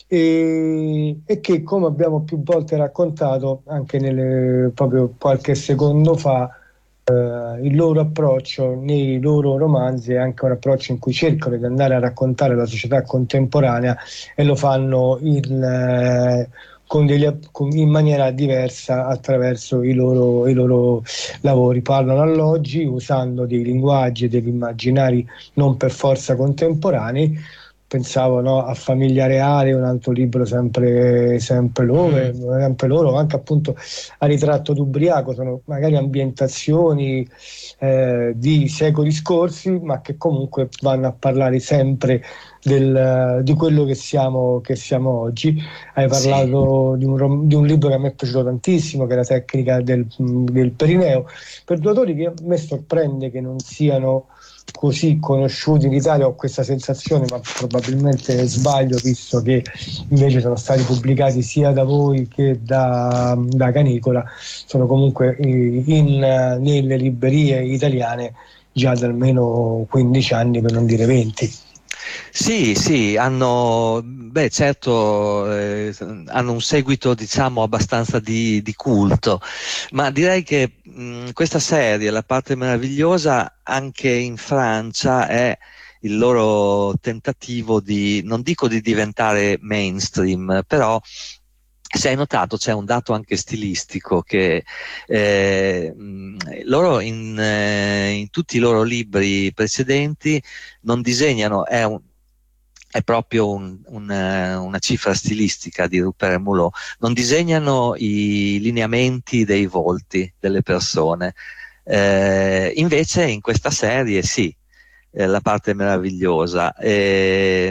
S12: e, e che, come abbiamo più volte raccontato anche nelle, proprio qualche secondo fa, Uh, il loro approccio nei loro romanzi è anche un approccio in cui cercano di andare a raccontare la società contemporanea, e lo fanno in, uh, con degli, con, in maniera diversa attraverso i loro, i loro lavori. Parlano all'oggi usando dei linguaggi e degli immaginari non per forza contemporanei. Pensavo, no, a Famiglia Reale, un altro libro sempre, sempre, loro, sempre loro, anche appunto a Ritratto d'ubriaco, sono magari ambientazioni eh, di secoli scorsi, ma che comunque vanno a parlare sempre del, di quello che siamo, che siamo oggi. Hai parlato sì. di, un, di un libro che a me è piaciuto tantissimo, che è La tecnica del, del Perineo, per due autori che a me sorprende che non siano così conosciuti in Italia. Ho questa sensazione, ma probabilmente sbaglio, visto che invece sono stati pubblicati sia da voi che da, da Canicola. Sono comunque in, nelle librerie italiane già da almeno quindici anni, per non dire venti.
S13: Sì, sì, hanno, beh, certo, eh, hanno un seguito, diciamo, abbastanza di, di culto, ma direi che mh, questa serie, La parte meravigliosa, anche in Francia è il loro tentativo di, non dico di diventare mainstream, però se hai notato c'è un dato anche stilistico che eh, loro in, eh, in tutti i loro libri precedenti non disegnano, è un è proprio un, un, una cifra stilistica di Rupert et Mulot, non disegnano i lineamenti dei volti delle persone, eh, invece in questa serie sì, eh, la parte meravigliosa. Eh,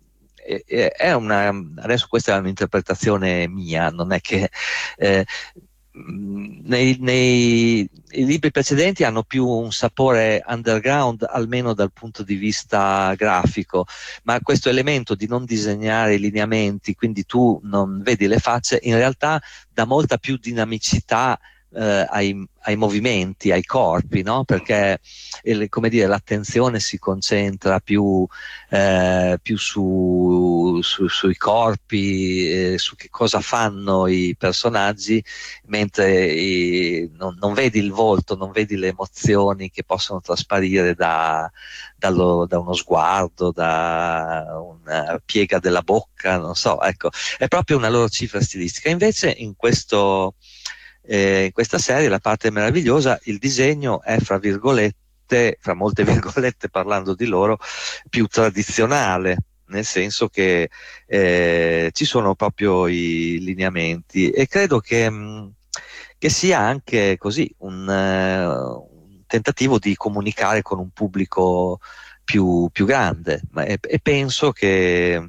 S13: è una, adesso questa è un'interpretazione mia, non è che eh, nei, nei i libri precedenti hanno più un sapore underground, almeno dal punto di vista grafico, ma questo elemento di non disegnare i lineamenti, quindi tu non vedi le facce, in realtà dà molta più dinamicità eh, ai, ai movimenti, ai corpi, no? Perché il, come dire, l'attenzione si concentra più, eh, più su, su, sui corpi, eh, su che cosa fanno i personaggi, mentre i, non, non vedi il volto, non vedi le emozioni che possono trasparire da, dallo, da uno sguardo, da una piega della bocca, non so, ecco, è proprio una loro cifra stilistica. Invece in questo Eh, in questa serie la parte meravigliosa, il disegno è fra virgolette, fra molte virgolette parlando di loro, più tradizionale, nel senso che eh, ci sono proprio i lineamenti, e credo che, mh, che sia anche così un, uh, un tentativo di comunicare con un pubblico più, più grande, ma, e, e penso che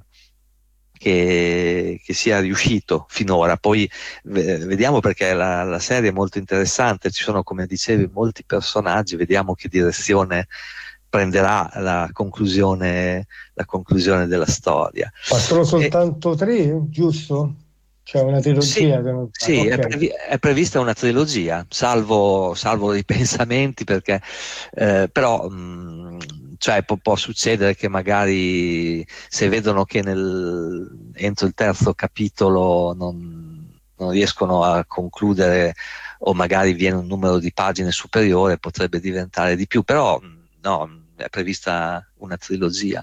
S13: Che, che sia riuscito finora. Poi v- vediamo, perché la, la serie è molto interessante, ci sono, come dicevi, molti personaggi, vediamo che direzione prenderà la conclusione, la conclusione della storia.
S12: Ma sono soltanto e... tre, giusto? C'è una trilogia?
S13: Sì,
S12: che non...
S13: sì,
S12: ah, okay.
S13: è, previ- è prevista una trilogia, salvo, salvo i pensamenti, perché eh, però mh, cioè può, può succedere che magari se vedono che nel, entro il terzo capitolo non, non riescono a concludere, o magari viene un numero di pagine superiore, potrebbe diventare di più, però no, è prevista una trilogia.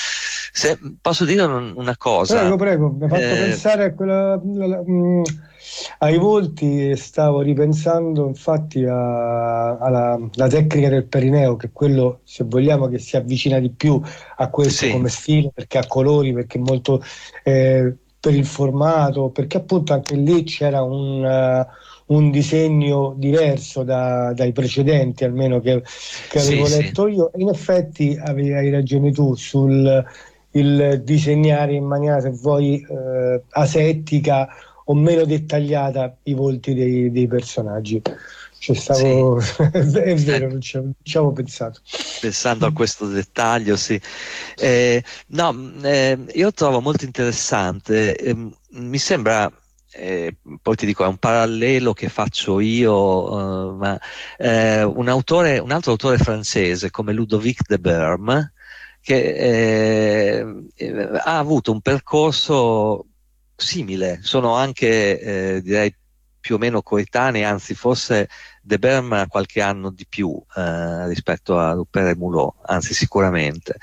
S13: Se posso dire un, una cosa,
S12: prego, prego, mi ha fatto
S13: eh,
S12: pensare a quella, la, mh, ai volti, e stavo ripensando infatti a, alla la tecnica del perineo, che è quello, se vogliamo, che si avvicina di più a questo, sì, come stile, perché ha colori, perché è molto eh, per il formato, perché appunto anche lì c'era un, uh, un disegno diverso da, dai precedenti, almeno che, che avevo sì, letto sì. io. In effetti avevi, hai ragione tu sul il disegnare in maniera, se vuoi, eh, asettica o meno dettagliata i volti dei, dei personaggi. Cioè, stavo sì. È vero, non ci, non ci avevo pensato.
S13: Pensando a questo dettaglio, sì. Eh, no, eh, io trovo molto interessante. Eh, mi sembra, eh, poi ti dico, è un parallelo che faccio io, uh, ma eh, un autore, un altro autore francese come Ludovic de Berme, che eh, ha avuto un percorso simile, sono anche eh, direi più o meno coetanei, anzi forse de Berme ha qualche anno di più eh, rispetto a Rupert et Mulot, anzi sicuramente,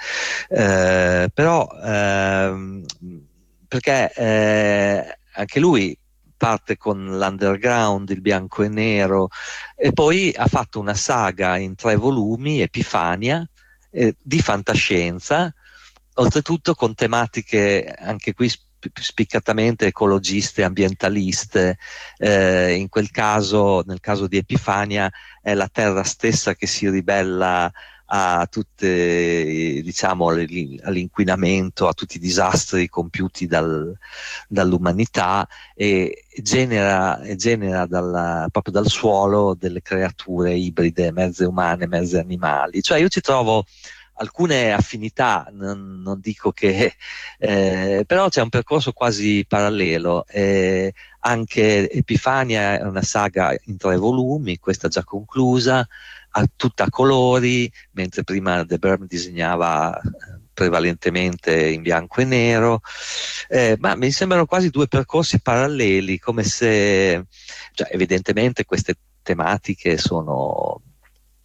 S13: eh, però ehm, perché eh, anche lui parte con l'underground, il bianco e nero, e poi ha fatto una saga in tre volumi, Epifania, Eh, di fantascienza, oltretutto con tematiche anche qui sp- spiccatamente ecologiste, ambientaliste. Eh, in quel caso, nel caso di Epifania, è la terra stessa che si ribella a tutte, diciamo, all'inquinamento, a tutti i disastri compiuti dal, dall'umanità, e genera, e genera dalla, proprio dal suolo delle creature ibride, mezze umane, mezze animali. Cioè io ci trovo alcune affinità, non, non dico che, eh, però c'è un percorso quasi parallelo. Eh, anche Epifania è una saga in tre volumi, questa già conclusa, a tutta a colori, mentre prima de Berme disegnava prevalentemente in bianco e nero, eh, ma mi sembrano quasi due percorsi paralleli, come se, cioè, evidentemente queste tematiche sono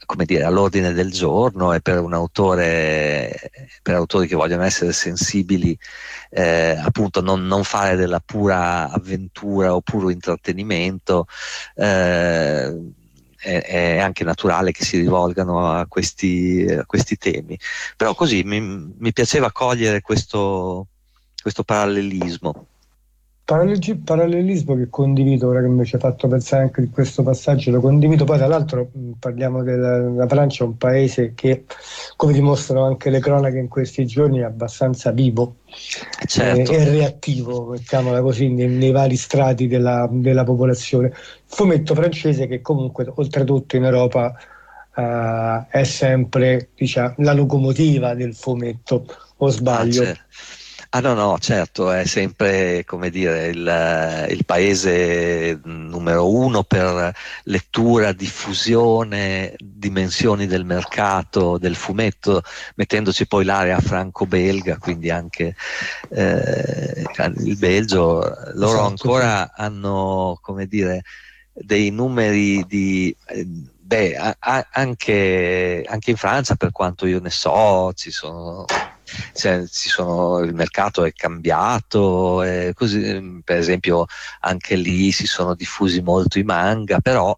S13: come dire, all'ordine del giorno, e per un autore, per autori che vogliono essere sensibili, eh, appunto non, non fare della pura avventura o puro intrattenimento, eh, è, è anche naturale che si rivolgano a questi, a questi temi. Però così mi, mi piaceva cogliere questo, questo parallelismo.
S12: Parallegi- parallelismo che condivido, ora che mi ci ha fatto pensare anche di questo passaggio, lo condivido. Poi tra l'altro mh, parliamo della la Francia, un paese che, come dimostrano anche le cronache in questi giorni, è abbastanza vivo,
S13: certo.
S12: e, e reattivo, mettiamola così, nei, nei vari strati della, della popolazione. Fumetto francese che comunque oltretutto in Europa uh, è sempre, diciamo, la locomotiva del fumetto, o sbaglio?
S13: Ah, certo. Ah no, no, certo, è sempre, come dire, il, il paese numero uno per lettura, diffusione, dimensioni del mercato del fumetto, mettendoci poi l'area franco-belga, quindi anche eh, il Belgio. Loro
S12: Esatto,
S13: ancora
S12: sì.
S13: hanno, come dire, dei numeri di... Beh, a, a, anche, anche in Francia, per quanto io ne so, ci sono... Cioè, ci sono, il mercato è cambiato, eh, così, per esempio anche lì si sono diffusi molto i manga, però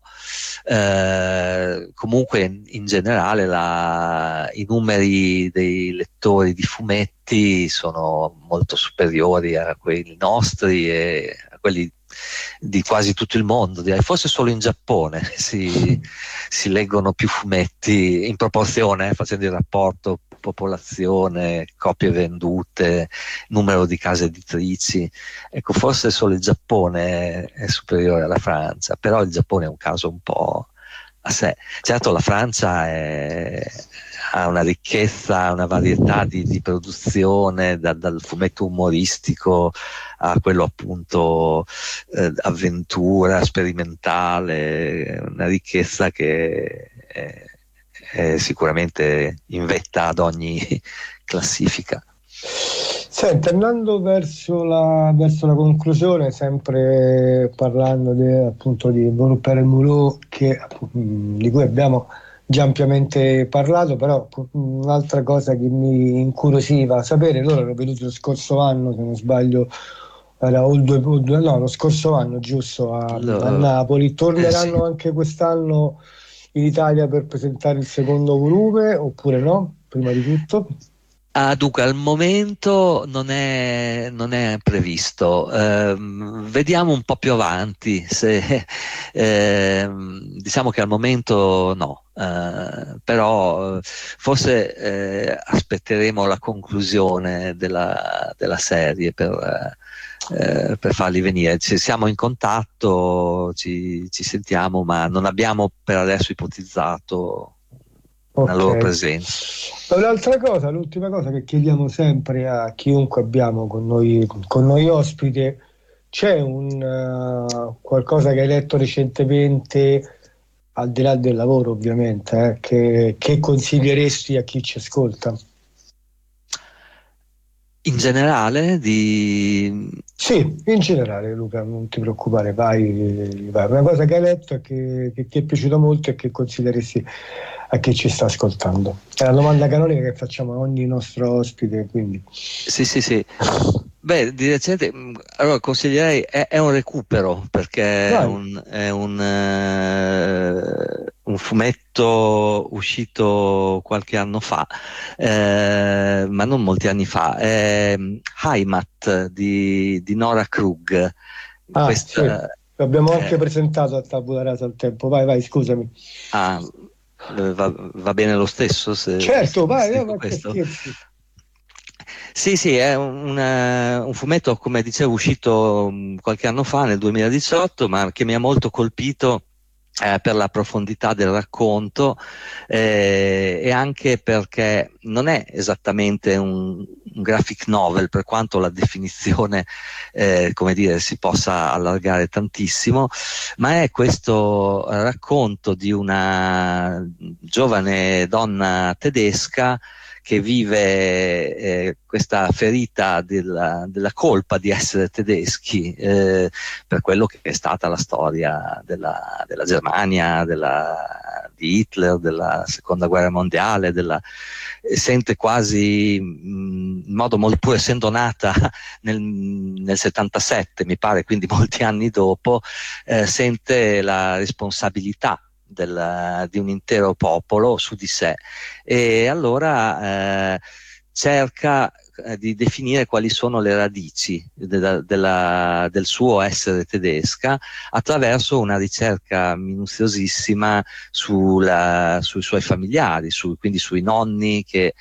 S13: eh, comunque in generale la, i numeri dei lettori di fumetti sono molto superiori a quelli nostri e a quelli di quasi tutto il mondo, direi. Forse solo in Giappone si, si leggono più fumetti in proporzione, eh, facendo il rapporto popolazione, copie vendute, numero di case editrici. Ecco, forse solo il Giappone è superiore alla Francia, però il Giappone è un caso un po' a sé. Certo, la Francia è, ha una ricchezza, una varietà di, di produzione, da, dal fumetto umoristico a quello appunto eh, avventura, sperimentale, una ricchezza che è, è sicuramente in vetta ad ogni classifica.
S12: Senti, andando verso la, verso la conclusione, sempre parlando de, appunto di Voltaire e Mulot, che, di cui abbiamo già ampiamente parlato, però un'altra cosa che mi incuriosiva sapere, loro erano venuti lo scorso anno, se non sbaglio, era o il due, o due, no, lo scorso anno, giusto, a,
S13: Lo,
S12: a Napoli. Torneranno
S13: eh sì.
S12: anche quest'anno in Italia per presentare il secondo volume, oppure no? Prima di tutto?
S13: Ah, dunque, al momento non è, non è previsto. Eh, vediamo un po' più avanti. Se, eh, diciamo che al momento no, eh, però forse eh, aspetteremo la conclusione della, della serie per, eh, per farli venire. Ci, siamo in contatto, ci, ci sentiamo, ma non abbiamo per adesso ipotizzato una
S12: Okay.
S13: loro presenza.
S12: Un'altra cosa, l'ultima cosa che chiediamo sempre a chiunque abbiamo con noi, con noi ospite, c'è un uh, qualcosa che hai letto recentemente, al di là del lavoro ovviamente, eh, che, che consiglieresti a chi ci ascolta?
S13: In generale di...
S12: Sì, in generale, Luca, non ti preoccupare, vai, vai. Una cosa che hai letto e che, che ti è piaciuta molto e che consiglieresti a chi ci sta ascoltando. È la domanda canonica che facciamo a ogni nostro ospite, quindi.
S13: Sì, sì, sì. Beh, di recente, allora consiglierei, è, è un recupero, perché è un, è un, uh, un fumetto uscito qualche anno fa, eh, ma non molti anni fa, è Heimat di, di Nora Krug.
S12: Ah,
S13: Questa,
S12: sì. L'abbiamo anche
S13: eh,
S12: presentato a Tabula Rasa al tempo, vai, vai, scusami.
S13: Ah, va, va bene lo stesso se
S12: certo, vai,
S13: se
S12: vai, che scherzi.
S13: Sì, sì, è un, uh, un fumetto, come dicevo, uscito um, qualche anno fa, nel duemiladiciotto, ma che mi ha molto colpito eh, per la profondità del racconto eh, e anche perché non è esattamente un, un graphic novel, per quanto la definizione eh, come dire, si possa allargare tantissimo, ma è questo racconto di una giovane donna tedesca che vive eh, questa ferita della, della colpa di essere tedeschi eh, per quello che è stata la storia della, della Germania, della, di Hitler, della seconda guerra mondiale, della, sente quasi mh, in modo molto, pur essendo nata nel, nel settantasette mi pare, quindi molti anni dopo, eh, sente la responsabilità del, di un intero popolo su di sé, e allora eh, cerca di definire quali sono le radici della, della, del suo essere tedesca attraverso una ricerca minuziosissima sulla, sui suoi familiari, su, quindi sui nonni, che,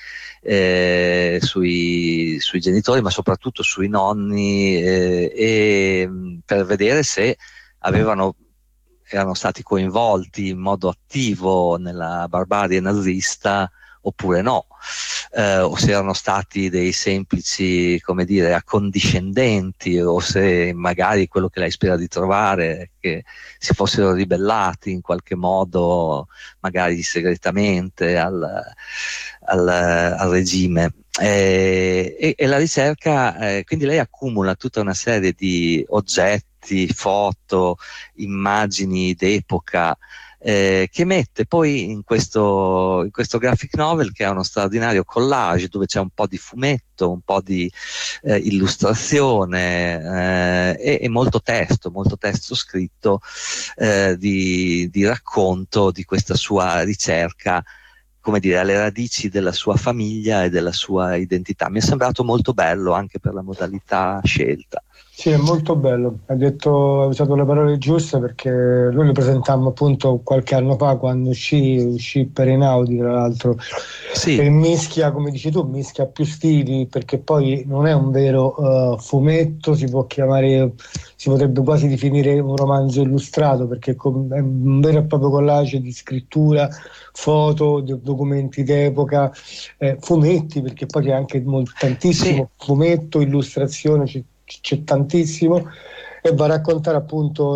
S13: eh, sui, sui genitori, ma soprattutto sui nonni, eh, e per vedere se avevano erano stati coinvolti in modo attivo nella barbarie nazista oppure no, eh, o se erano stati dei semplici, come dire, accondiscendenti, o se magari quello che lei spera di trovare è che si fossero ribellati in qualche modo, magari segretamente, al, al, al regime. Eh, e, e la ricerca, eh, quindi lei accumula tutta una serie di oggetti, foto, immagini d'epoca, Eh, che mette poi in questo, in questo graphic novel, che è uno straordinario collage dove c'è un po' di fumetto, un po' di eh, illustrazione, eh, e, e molto testo, molto testo scritto, eh, di, di racconto di questa sua ricerca, come dire, alle radici della sua famiglia e della sua identità. Mi è sembrato molto bello anche per la modalità scelta.
S12: Sì, è molto bello, hai detto, hai usato le parole giuste, perché noi lo presentammo appunto qualche anno fa quando uscì, uscì per Einaudi, tra l'altro,
S13: sì.
S12: E mischia, come dici tu, mischia più stili, perché poi non è un vero uh, fumetto, si può chiamare, si potrebbe quasi definire un romanzo illustrato, perché è un vero e proprio collage di scrittura, foto, documenti d'epoca, eh, fumetti, perché poi c'è anche molto, tantissimo sì. fumetto, illustrazione, c'è, c'è tantissimo, e va a raccontare appunto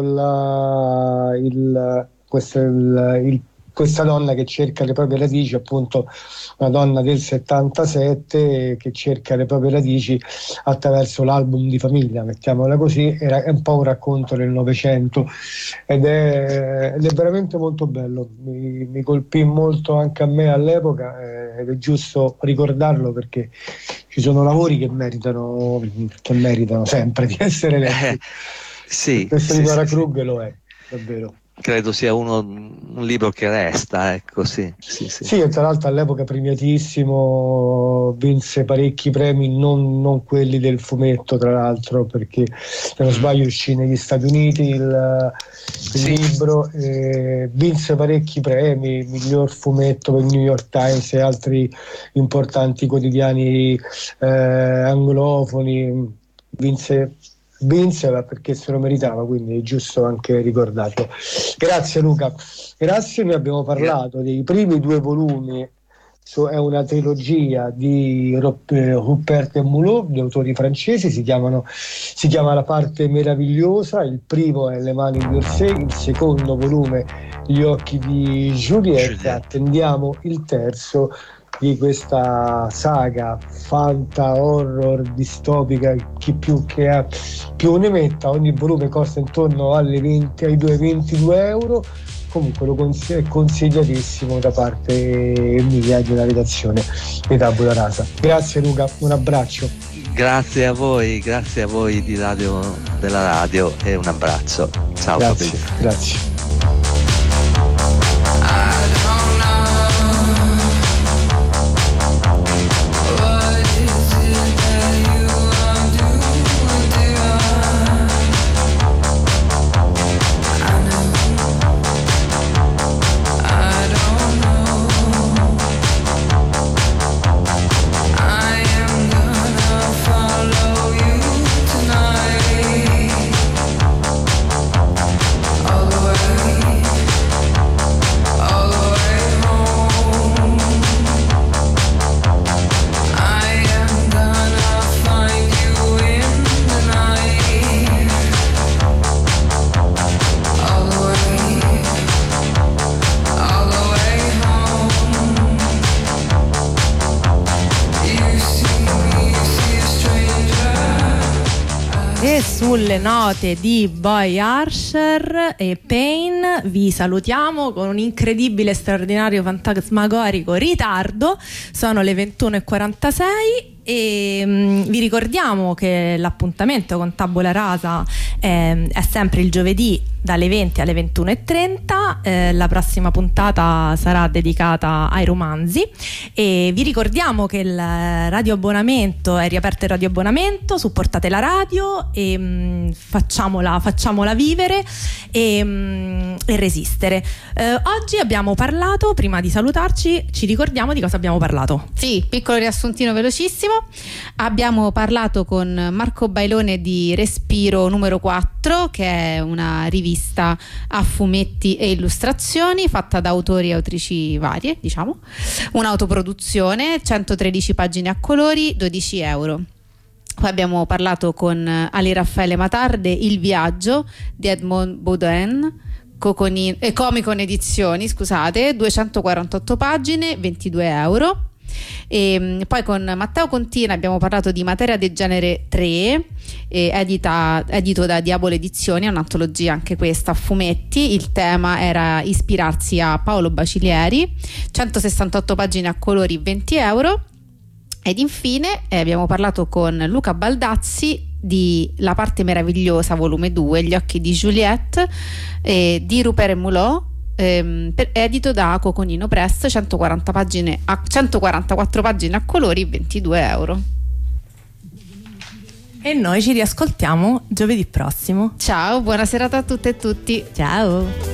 S12: la, il, questo, il, il, questa donna che cerca le proprie radici, appunto una donna del settantasette che cerca le proprie radici attraverso l'album di famiglia, mettiamola così. Era, è un po' un racconto del Novecento, ed è, ed è veramente molto bello, mi, mi colpì molto anche a me all'epoca, eh, ed è giusto ricordarlo, perché ci sono lavori che meritano, che meritano sempre di essere letti.
S13: Eh, sì,
S12: questo
S13: sì,
S12: di Clara
S13: sì,
S12: Krug lo è, davvero.
S13: Credo sia uno, un libro che resta, ecco, sì. Sì, sì.
S12: Sì, e tra l'altro all'epoca premiatissimo, vinse parecchi premi, non, non quelli del fumetto, tra l'altro, perché se non sbaglio uscì negli Stati Uniti il, il sì. libro, eh, vinse parecchi premi, miglior fumetto per il New York Times e altri importanti quotidiani eh, anglofoni, vinse vinse perché se lo meritava, quindi è giusto anche ricordarlo. Grazie Luca, grazie. Noi abbiamo parlato dei primi due volumi, so, è una trilogia di Rupert e Mulhouse, di autori francesi, si chiamano si chiama La parte meravigliosa, il primo è Le mani di Orsay, il secondo volume Gli occhi di Juliette. Attendiamo il terzo di questa saga fanta horror distopica, chi più che ha più ne metta. Ogni volume costa intorno alle venti, ai ventidue euro. Comunque lo cons- è consigliatissimo da parte mia, di una redazione di Tabula Rasa. Grazie Luca, un abbraccio.
S13: Grazie a voi, grazie a voi di Radio della Radio, e un abbraccio. Ciao.
S12: Grazie,
S13: Fabrizio.
S12: grazie.
S11: All the way
S5: E sulle note di Boy Archer e Pain vi salutiamo con un incredibile, straordinario, fantasmagorico ritardo. Sono le ventuno e quarantasei e mh, vi ricordiamo che l'appuntamento con Tabula Rasa eh, è sempre il giovedì dalle venti alle ventuno e trenta. Eh, la prossima puntata sarà dedicata ai romanzi e vi ricordiamo che il radioabbonamento è riaperto, il radioabbonamento, supportate la radio e mh, facciamola, facciamola vivere e, mh, e resistere. Eh, oggi abbiamo parlato, prima di salutarci ci ricordiamo di cosa abbiamo parlato.
S6: Sì, piccolo riassuntino velocissimo. Abbiamo parlato con Marco Bailone di Respiro numero quattro, che è una rivista a fumetti e illustrazioni fatta da autori e autrici varie, diciamo, un'autoproduzione, centotredici pagine a colori, dodici euro. Poi abbiamo parlato con Ali Raffaele Matarde, Il viaggio di Edmond Baudin, Coconin, eh, Comicon Edizioni, scusate, duecentoquarantotto pagine, ventidue euro. E poi con Matteo Contina abbiamo parlato di Materia del genere tre, edita, edito da Diavolo Edizioni, è un'antologia anche questa a fumetti. Il tema era ispirarsi a Paolo Bacilieri, centosessantotto pagine a colori, venti euro. Ed infine eh, abbiamo parlato con Luca Baldazzi di La parte meravigliosa volume due, Gli occhi di Juliette, eh, di Rupert e Mulot, ehm, per, edito da Coconino Press, centoquaranta pagine a, centoquarantaquattro pagine a colori, ventidue euro.
S5: E noi ci riascoltiamo giovedì prossimo.
S6: Ciao, buona serata a tutte e tutti.
S5: Ciao.